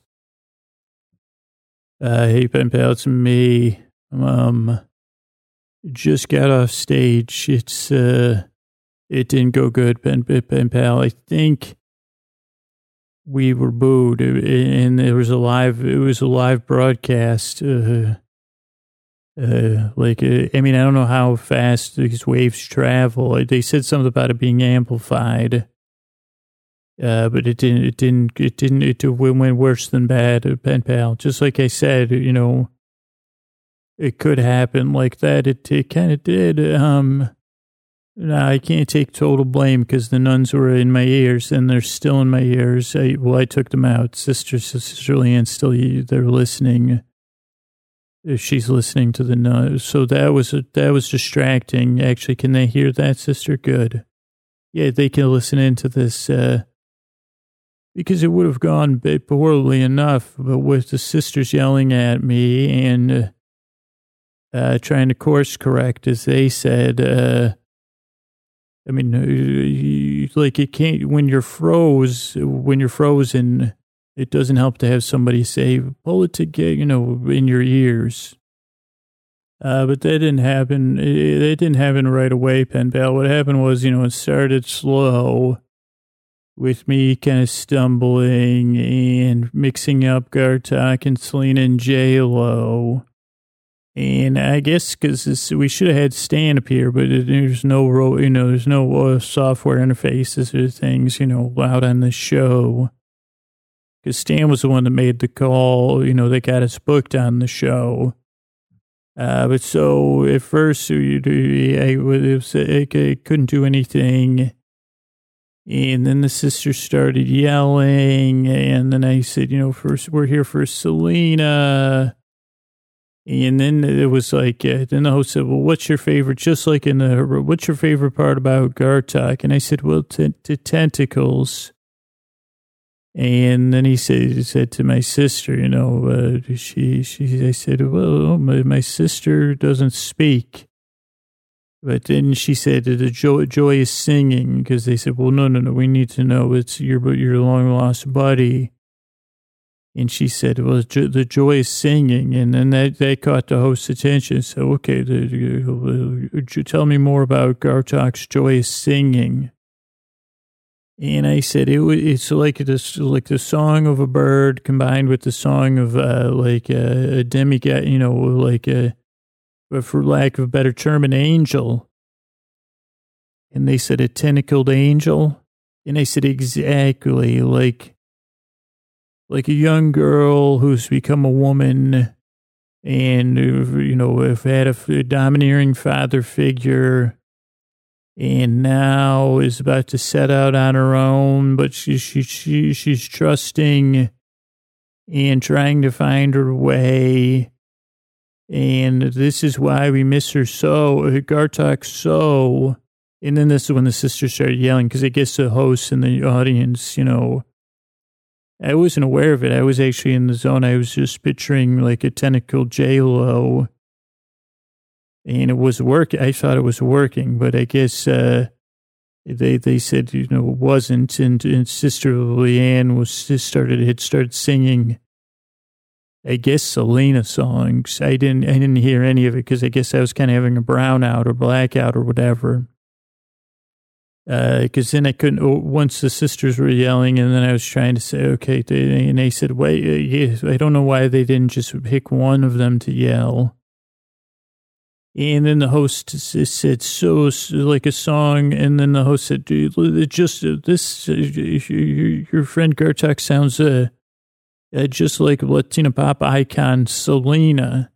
Uh, hey, Pen Pal, it's me. Um, just got off stage. It's, uh, it didn't go good, Pen, Pen Pal. I think we were booed, and there was a live, it was a live broadcast, uh, Uh, like, uh, I mean, I don't know how fast these waves travel. They said something about it being amplified. Uh, but it didn't, it didn't, it didn't, it went worse than bad, Pen Pal. Just like I said, you know, it could happen like that. It, it kind of did. Um, no, I can't take total blame because the nuns were in my ears and they're still in my ears. I, well, I took them out. Sister, Sister Leanne, still, they're listening. She's listening to the noise. So that was, that was distracting. Actually, can they hear that, sister? Good. Yeah, they can listen into this, uh, because it would have gone poorly enough, but with the sisters yelling at me and, uh, uh trying to course correct, as they said, uh, I mean, uh, like it can't, when you're froze, when you're frozen, it doesn't help to have somebody say, pull it together, you know, in your ears. Uh, but that didn't happen. It, it didn't happen right away, Pen Pal. What happened was, you know, it started slow with me kind of stumbling and mixing up Gartok and Selena and J-Lo. And I guess because we should have had Stan up here, but there's no, ro- you know, there's no uh, software interfaces or things, you know, out on the show. Because Stan was the one that made the call, you know, they got us booked on the show. Uh, but so at first, I, I, I couldn't do anything. And then the sisters started yelling. And then I said, you know, first we're here for Selena. And then it was like, uh, then the host said, well, what's your favorite? Just like in the, what's your favorite part about Gartok? And I said, well, t- t- tentacles. And then he said, he said to my sister, you know, uh, she, she, I said, well, my, my sister doesn't speak. But then she said that the joy, joy is singing, because they said, well, no, no, no, we need to know it's your, your long lost buddy. And she said, well, the joy is singing. And then that, that caught the host's attention. So, okay, the, uh, tell me more about Gartok's joy is singing. And I said, it, it's like this, like the song of a bird combined with the song of uh, like a, a demigod, you know, like a, for lack of a better term, an angel. And they said a tentacled angel. And I said, exactly, like, like a young girl who's become a woman and, you know, have had a, a domineering father figure. And now is about to set out on her own, but she, she, she, she's trusting and trying to find her way. And this is why we miss her so, Gartok so. And then this is when the sisters started yelling, because I guess the hosts and the audience, you know, I wasn't aware of it. I was actually in the zone. I was just picturing like a tentacle J-Lo. And it was work. I thought it was working, but I guess uh, they they said, you know, it wasn't. And, and Sister Leanne was just started, had started singing, I guess, Selena songs. I didn't, I didn't hear any of it because I guess I was kind of having a brownout or blackout or whatever. Because uh, then I couldn't, once the sisters were yelling, and then I was trying to say, okay, they, and they said, wait, uh, yes, I don't know why they didn't just pick one of them to yell. And then the host said, so, like a song, and then the host said, dude, it just, uh, this, uh, your, your friend Gartok sounds uh, uh, just like Latina pop icon Selena.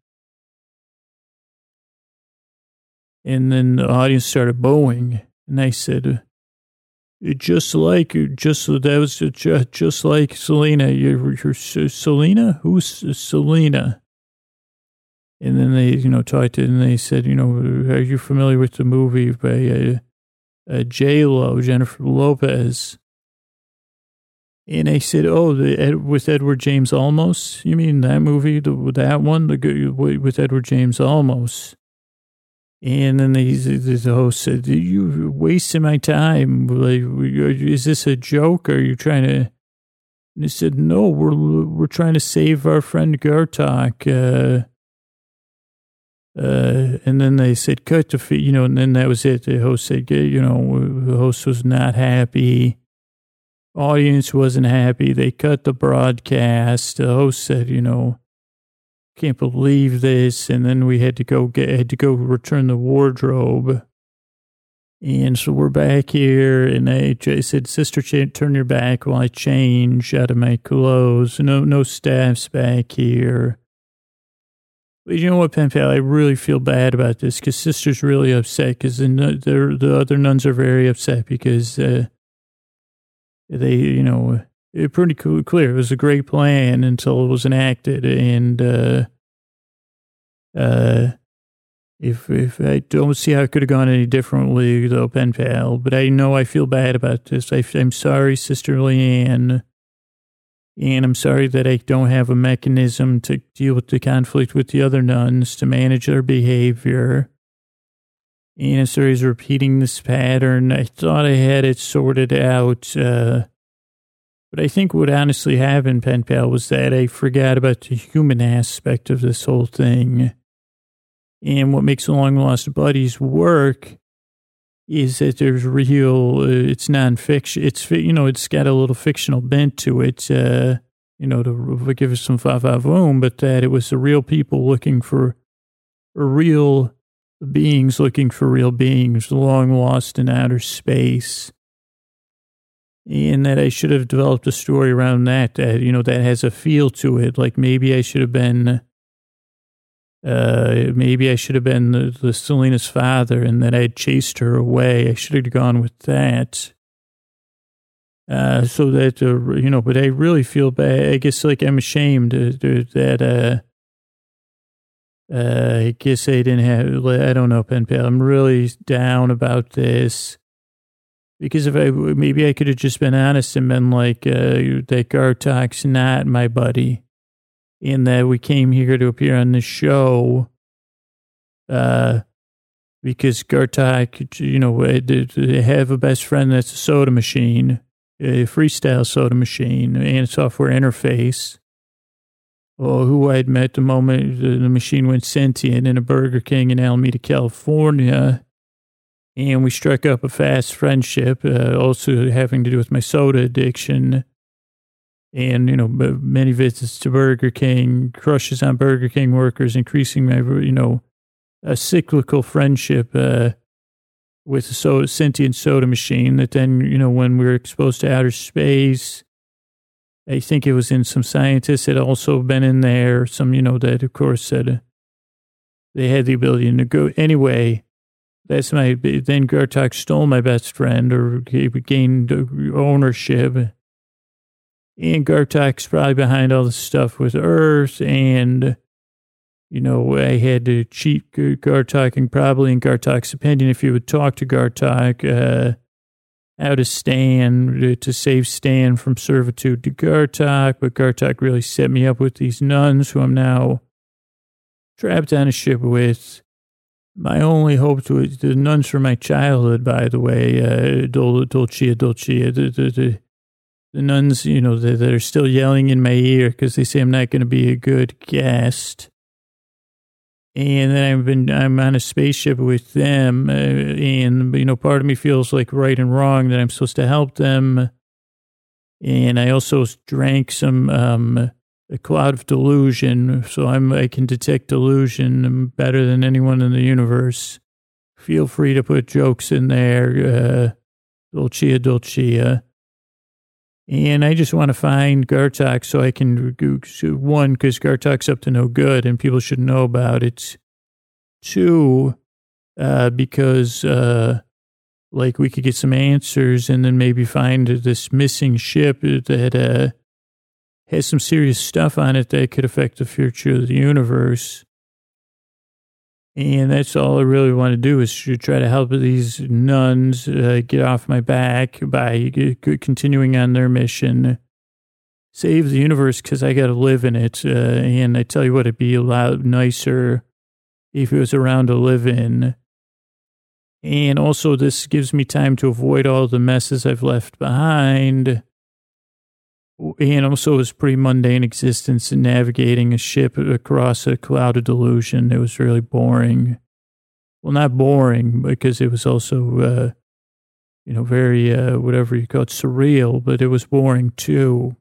And then the audience started booing. And I said, just like, just, that was just, just like Selena. You're, you're Selena? Who's Selena? And then they, you know, talked to, and they said, you know, are you familiar with the movie by uh, uh, J-Lo, Jennifer Lopez? And I said, oh, the, with Edward James Olmos? You mean that movie, the, that one, the, with Edward James Olmos? And then the, the host said, you're wasting my time. Like, is this a joke? Are you trying to? And they said, no, we're we're trying to save our friend Gartok. Uh, uh, and then they said, cut the feed, you know, and then that was it. The host said, you know, the host was not happy. Audience wasn't happy. They cut the broadcast. The host said, you know, can't believe this. And then we had to go get, had to go return the wardrobe. And so we're back here. And I, I said, sister, turn your back while I change out of my clothes. No, no staff's back here. But you know what, Pen Pal? I really feel bad about this because sister's really upset because the, the, the other nuns are very upset because uh, they, you know, it pretty cool, clear. It was a great plan until it was enacted. And uh, uh, if if I don't see how it could have gone any differently, though, Pen Pal, but I know I feel bad about this. I, I'm sorry, Sister Leanne. And I'm sorry that I don't have a mechanism to deal with the conflict with the other nuns to manage their behavior. And I'm sorry for repeating this pattern. I thought I had it sorted out. Uh, but I think what honestly happened, Pen Pal, was that I forgot about the human aspect of this whole thing. And what makes Long Lost Buddies work is that there's real, uh, it's nonfiction. It's, you know, it's got a little fictional bent to it, uh, you know, to give us some fa-fa-voom, but that it was the real people looking for, for real beings looking for real beings, long lost in outer space. And that I should have developed a story around that, that, you know, that has a feel to it. Like maybe I should have been, Uh, maybe I should have been the, the Selena's father and that I had chased her away. I should have gone with that. Uh, so that, uh, you know, but I really feel bad. I guess like I'm ashamed uh, that, uh, uh, I guess I didn't have, I don't know, Pen Pal. I'm really down about this because if I, maybe I could have just been honest and been like, uh, that Gartok's not my buddy. In that we came here to appear on this show, uh, because Gartok, you know, they have a best friend that's a soda machine, a freestyle soda machine, and a software interface. Or who I'd met the moment the machine went sentient in a Burger King in Alameda, California, and we struck up a fast friendship, uh, also having to do with my soda addiction. And, you know, many visits to Burger King, crushes on Burger King workers, increasing my, you know, a cyclical friendship uh, with a soda, sentient soda machine that then, you know, when we were exposed to outer space, I think it was in some scientists had also been in there, some, you know, that, of course, said uh, they had the ability to go. Anyway, that's my, then Gartok stole my best friend or gained ownership. And Gartok's probably behind all the stuff with Earth and you know, I had to cheat Gartok, and probably in Gartok's opinion, if you would talk to Gartok, uh, how to Stan, to save Stan from servitude to Gartok, but Gartok really set me up with these nuns who I'm now trapped on a ship with. My only hope to it, the nuns from my childhood, by the way, uh, Dol- Dolcia, Dolcia, the, the, the, the nuns, you know, that, that are still yelling in my ear because they say I'm not going to be a good guest. And then I've been, I'm on a spaceship with them, uh, and, you know, part of me feels like right and wrong that I'm supposed to help them. And I also drank some, um, a cloud of delusion, so I'm, I can detect delusion better than anyone in the universe. Feel free to put jokes in there, uh, Dolcia, Dolcia. And I just want to find Gartok so I can, one, because Gartok's up to no good and people should know about it. Two, uh, because, uh, like we could get some answers and then maybe find this missing ship that, uh, has some serious stuff on it that could affect the future of the universe. And that's all I really want to do is to try to help these nuns uh, get off my back by continuing on their mission. Save the universe because I got to live in it. Uh, and I tell you what, it'd be a lot nicer if it was around to live in. And also this gives me time to avoid all the messes I've left behind. And also it was pretty mundane existence in navigating a ship across a cloud of delusion. It was really boring. Well, not boring because it was also, uh, you know, very, uh, whatever you call it, surreal, but it was boring too.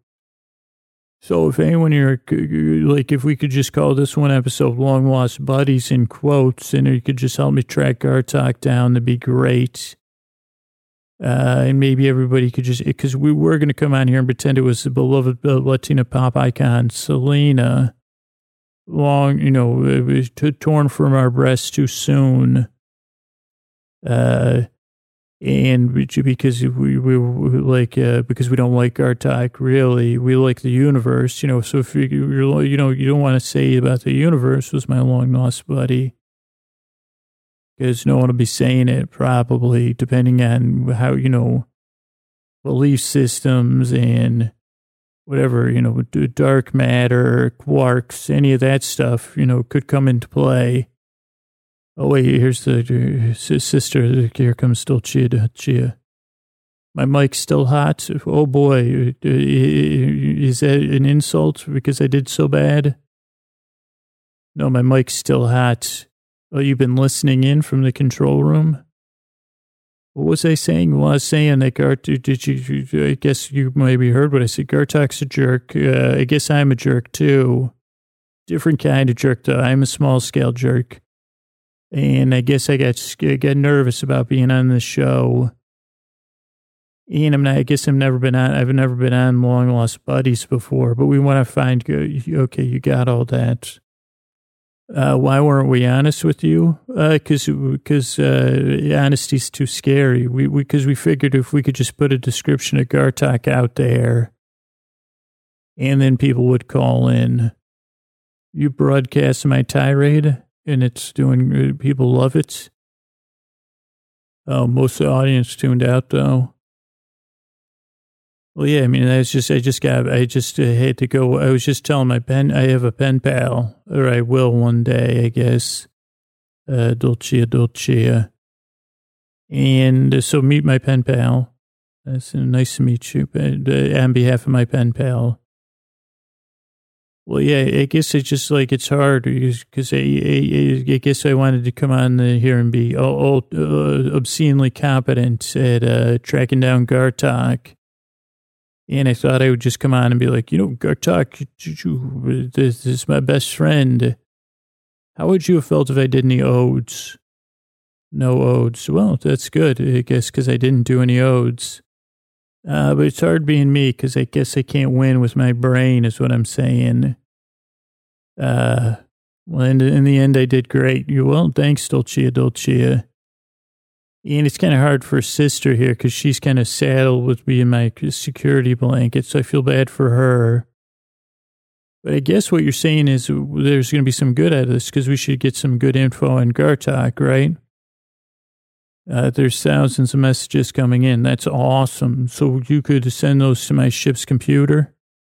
So if anyone here, like if we could just call this one episode Long Lost Buddies in quotes, and you could just help me track Gartok down, that'd be great. Uh, and maybe everybody could just, because we were going to come on here and pretend it was the beloved Latina pop icon, Selena. Long, you know, it was t- torn from our breasts too soon. Uh, and because we, we, we like, uh, because we don't like Gartok, really, we like the universe, you know, so if you, you're, you know, you don't want to say about the universe was my long lost buddy. Because no one will be saying it probably, depending on how, you know, belief systems and whatever, you know, dark matter, quarks, any of that stuff, you know, could come into play. Oh, wait, here's the sister. Here comes Dolcia, Dolcia. My mic's still hot. Oh, boy. Is that an insult because I did so bad? No, my mic's still hot. Oh, you've been listening in from the control room? What was I saying? Well, I was saying that Gart, did you, I guess you maybe heard what I said. Gartok's a jerk. Uh, I guess I'm a jerk too. Different kind of jerk though. I'm a small scale jerk. And I guess I got, I got nervous about being on this show. And I'm not, I guess I've never been on, I've never been on Long Lost Buddies before, but we want to find, okay, you got all that. Uh, why weren't we honest with you? Uh, cause, cause, uh, honesty's too scary. We, we, cause we figured if we could just put a description of Gartok out there and then people would call in. You broadcast my tirade and it's doing, people love it. Oh, most of the audience tuned out though. Well, yeah, I mean, I was just, I just got, I just uh, had to go. I was just telling my pen, I have a pen pal, or I will one day, I guess. Uh, Dolcia, Dolcia. And uh, so meet my pen pal. That's uh, nice to meet you, uh, on behalf of my pen pal. Well, yeah, I guess it's just like, it's hard because I, I, I guess I wanted to come on here and be all, all uh, obscenely competent at uh, tracking down Gartok. And I thought I would just come on and be like, you know, Gartok, this is my best friend. How would you have felt if I did any odes? No odes. Well, that's good, I guess, because I didn't do any odes. Uh, but it's hard being me because I guess I can't win with my brain is what I'm saying. Uh, well, in the, in the end, I did great. You Well, thanks, Dolcia, Dolcia. And it's kind of hard for a sister here because she's kind of saddled with being my security blanket, so I feel bad for her. But I guess what you're saying is there's going to be some good out of this because we should get some good info on Gartok, right? Uh, there's thousands of messages coming in. That's awesome. So you could send those to my ship's computer.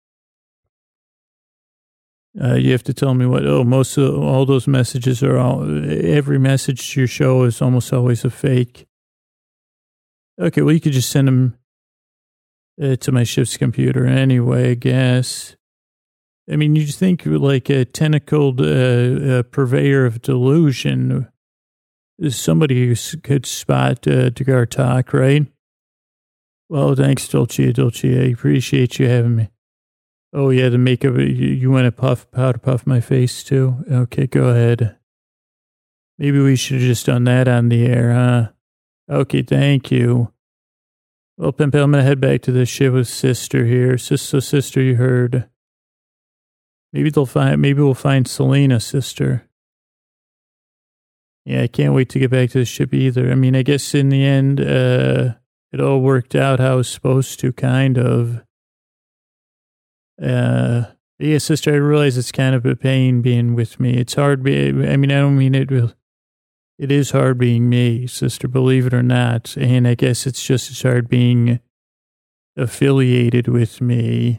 Uh, you have to tell me what, oh, most of all those messages are all, every message to your show is almost always a fake. Okay, well, you could just send them uh, to my ship's computer anyway, I guess. I mean, you think like a tentacled uh, uh, purveyor of delusion, somebody who could spot uh, Gartok, right? Well, thanks, Dolce Dolce. I appreciate you having me. Oh, yeah, the makeup, you, you want to puff, powder puff my face too? Okay, go ahead. Maybe we should have just done that on the air, huh? Okay, thank you. Well, Pimp, I'm going to head back to the ship with Sister here. Sister, Sister, you heard. Maybe they'll find, maybe we'll find Selena, Sister. Yeah, I can't wait to get back to the ship either. I mean, I guess in the end, uh, it all worked out how it was supposed to, kind of. Uh, yeah, Sister, I realize it's kind of a pain being with me. It's hard. Be, I mean, I don't mean it will. It is hard being me, Sister, believe it or not. And I guess it's just as hard being affiliated with me.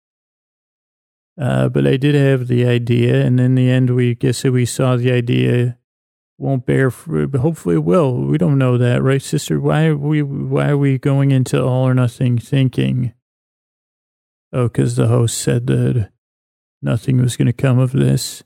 Uh, but I did have the idea, and in the end, we guess that we saw the idea won't bear fruit, but hopefully it will. We don't know that, right, Sister? Why are we, why are we going into all or nothing thinking? Oh, because the host said that nothing was going to come of this.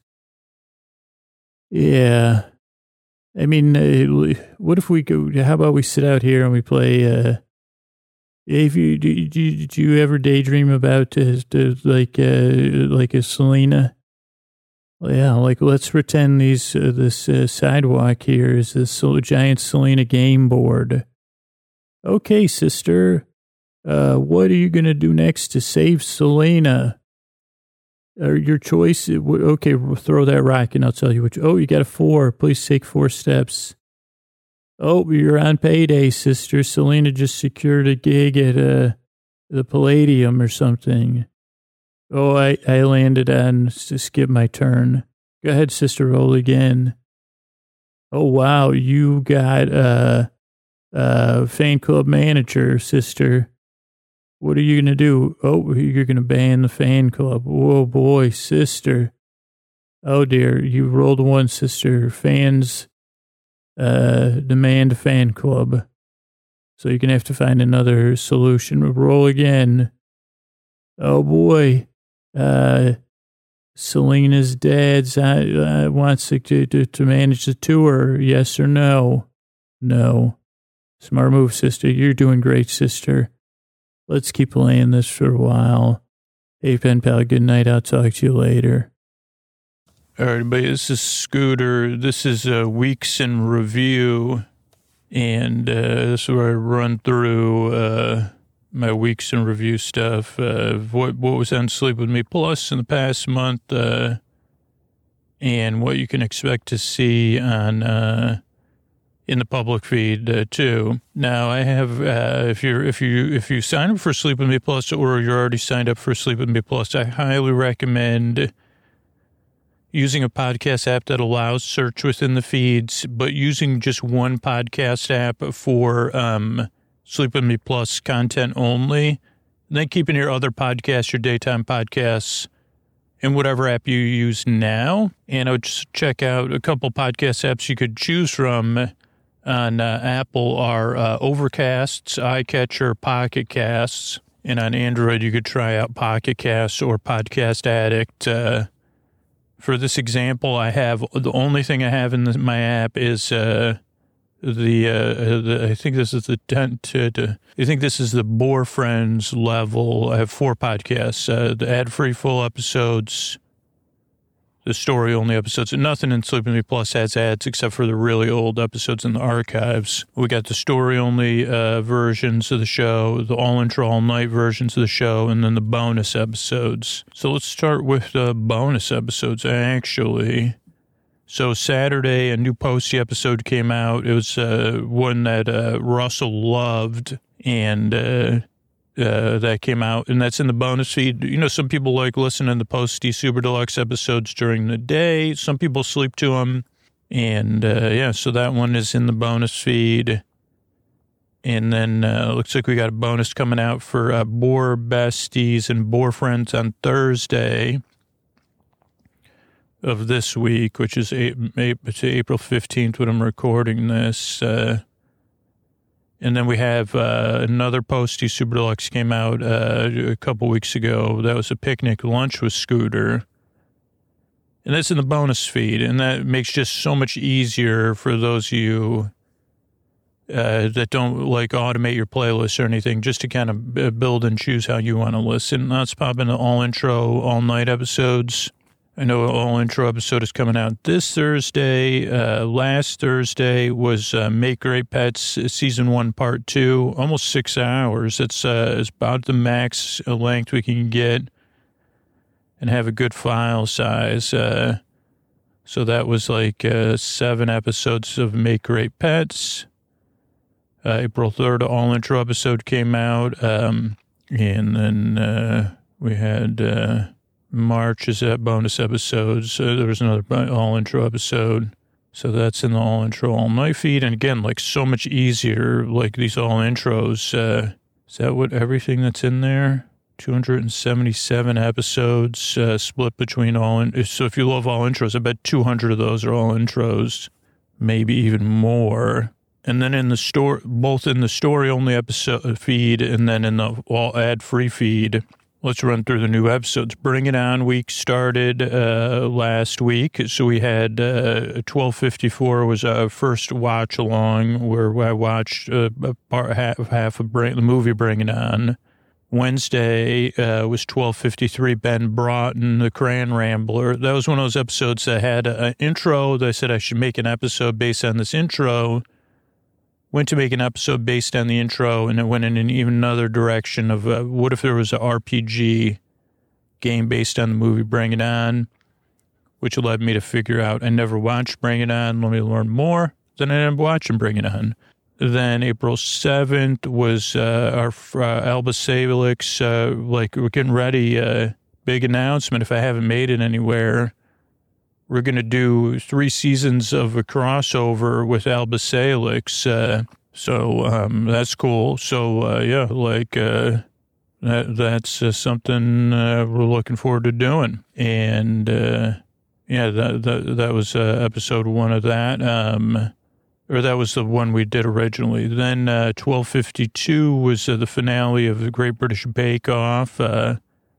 Yeah. I mean, uh, what if we go, how about we sit out here and we play, uh, if you, do, do, do you ever daydream about, uh, like, uh, like a Selena? Yeah, like, let's pretend these, uh, this uh, sidewalk here is this giant Selena game board. Okay, Sister. Uh, what are you going to do next to save Selena? Or your choice? Okay, we'll throw that rock and I'll tell you which. Oh, you got a four. Please take four steps. Oh, you're on payday, Sister. Selena just secured a gig at uh, the Palladium or something. Oh, I, I landed on to skip my turn. Go ahead, Sister, roll again. Oh, wow, you got a uh, uh, fan club manager, Sister. What are you going to do? Oh, you're going to ban the fan club. Oh, boy, Sister. Oh, dear. You rolled one, Sister. Fans uh, demand a fan club. So you're going to have to find another solution. Roll again. Oh, boy. Uh, Selena's dad uh, wants to, to, to manage the tour. Yes or no? No. Smart move, Sister. You're doing great, Sister. Let's keep playing this for a while. Hey, Pen Pal, good night. I'll talk to you later. All right, everybody, this is Scooter. This is uh, Weeks in Review. And uh, this is where I run through uh, my Weeks in Review stuff. Uh, what, what was on Sleep With Me Plus in the past month. Uh, and what you can expect to see on... Uh, in the public feed uh, too. Now I have, uh, if you're, if you, if you sign up for Sleep With Me Plus or you're already signed up for Sleep With Me Plus, I highly recommend using a podcast app that allows search within the feeds, but using just one podcast app for, um, Sleep With Me Plus content only, and then keeping your other podcasts, your daytime podcasts in whatever app you use now. And I would just check out a couple podcast apps you could choose from. On uh, Apple are uh, Overcasts, iCatcher, Pocket Casts, and on Android you could try out Pocket Casts or Podcast Addict. Uh, for this example, I have the only thing I have in the, my app is uh, the, uh, the I think this is the tent. Uh, I think this is the Boar Friends level. I have four podcasts: uh, the ad-free full episodes, the story-only episodes, and nothing in Sleep With Me Plus has ads except for the really old episodes in the archives. We got the story-only uh, versions of the show, the all-intro, all-night versions of the show, and then the bonus episodes. So let's start with the bonus episodes, actually. So Saturday, a new Posty episode came out. It was uh, one that uh, Russell loved, and... Uh, Uh, that came out, and that's in the bonus feed. You know, some people like listening to the Posty Super Deluxe episodes during the day. Some people sleep to them. And, uh, yeah, so that one is in the bonus feed. And then uh, looks like we got a bonus coming out for uh, Boar Besties and Boar Friends on Thursday of this week, which is April fifteenth when I'm recording this. Uh, and then we have uh, another Posty Super Deluxe came out uh, a couple weeks ago. That was a picnic lunch with Scooter. And that's in the bonus feed. And that makes just so much easier for those of you uh, that don't like automate your playlist or anything, just to kind of build and choose how you want to listen. Let's pop into all intro, all night episodes. I know all intro episode is coming out this Thursday. Uh, last Thursday was uh, Make Great Pets season one, part two, almost six hours. It's, uh, it's about the max length we can get and have a good file size. Uh, so that was like uh, seven episodes of Make Great Pets. Uh, April third, all intro episode came out. Um, and then uh, we had... Uh, March is that bonus episode. So there was another all intro episode. So that's in the all intro all night feed. And again, like so much easier, like these all intros. Uh, is that what everything that's in there? two hundred seventy-seven episodes uh, split between all. In- so if you love all intros, I bet two hundred of those are all intros, maybe even more. And then in the store, both in the story only episode feed and then in the all ad free feed. Let's run through the new episodes. Bring It On week started uh, last week. So we had uh, twelve fifty-four was our first watch along where I watched uh, a part, half, half of Bring, the movie Bring It On. Wednesday uh, was twelve fifty-three, Ben Broughton, the Crayon Rambler. That was one of those episodes that had an intro. They said I should make an episode based on this intro. Went to make an episode based on the intro, and it went in an even another direction of uh, what if there was an R P G game based on the movie Bring It On, which led me to figure out I never watched Bring It On. Let me learn more. Then I ended up watching Bring It On. Then April seventh was uh, our uh, Alba Salix, uh, like we're getting ready, uh, big announcement if I haven't made it anywhere. We're going to do three seasons of a crossover with Alba Salix. Uh, so um, that's cool. So, uh, yeah, like uh, that, that's uh, something uh, we're looking forward to doing. And, uh, yeah, that, that, that was uh, episode one of that. Um, or that was the one we did originally. Then uh, twelve fifty-two was uh, the finale of the Great British Bake Off. Uh,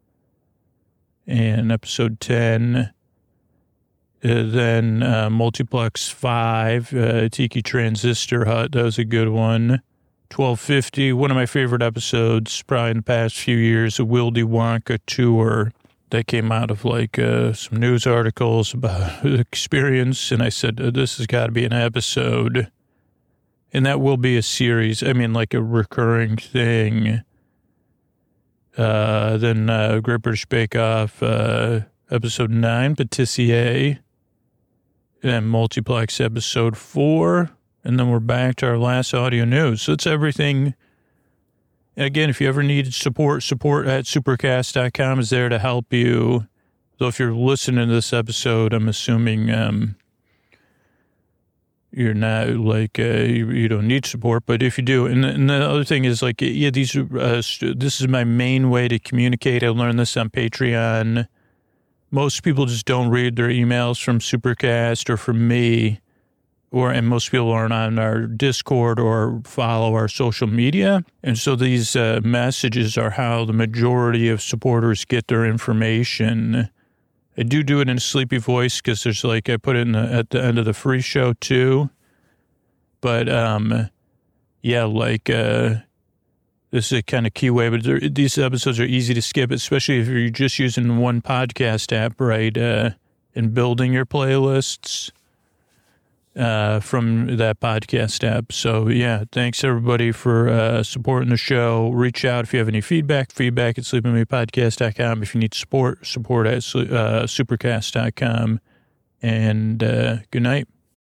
and episode ten... Uh, then uh, Multiplex five, uh, Tiki Transistor Hut, that was a good one. twelve fifty, one of my favorite episodes probably in the past few years, a Wildy Wonka tour that came out of like uh, some news articles about the experience. And I said, oh, this has got to be an episode. And that will be a series, I mean like a recurring thing. Uh, then uh, Great British Bake Off, uh, episode nine, Patissier. And Multiplex episode four, and then we're back to our last audio news. So it's everything. Again, if you ever need support, support at supercast dot com is there to help you. So if you're listening to this episode, I'm assuming um, you're not like, uh, you, you don't need support, but if you do, and the, and the other thing is like, yeah, these are, uh, this is my main way to communicate. I learned this on Patreon. Most people just don't read their emails from Supercast or from me, or and most people aren't on our Discord or follow our social media. And so these uh, messages are how the majority of supporters get their information. I do do it in a sleepy voice because there's like, I put it in the, at the end of the free show too. But um, yeah, like... Uh, This is a kind of key way, but these episodes are easy to skip, especially if you're just using one podcast app, right, uh, and building your playlists uh, from that podcast app. So, yeah, thanks, everybody, for uh, supporting the show. Reach out if you have any feedback, feedback at sleep with me podcast dot com. If you need support, support at uh, supercast dot com. And uh, good night.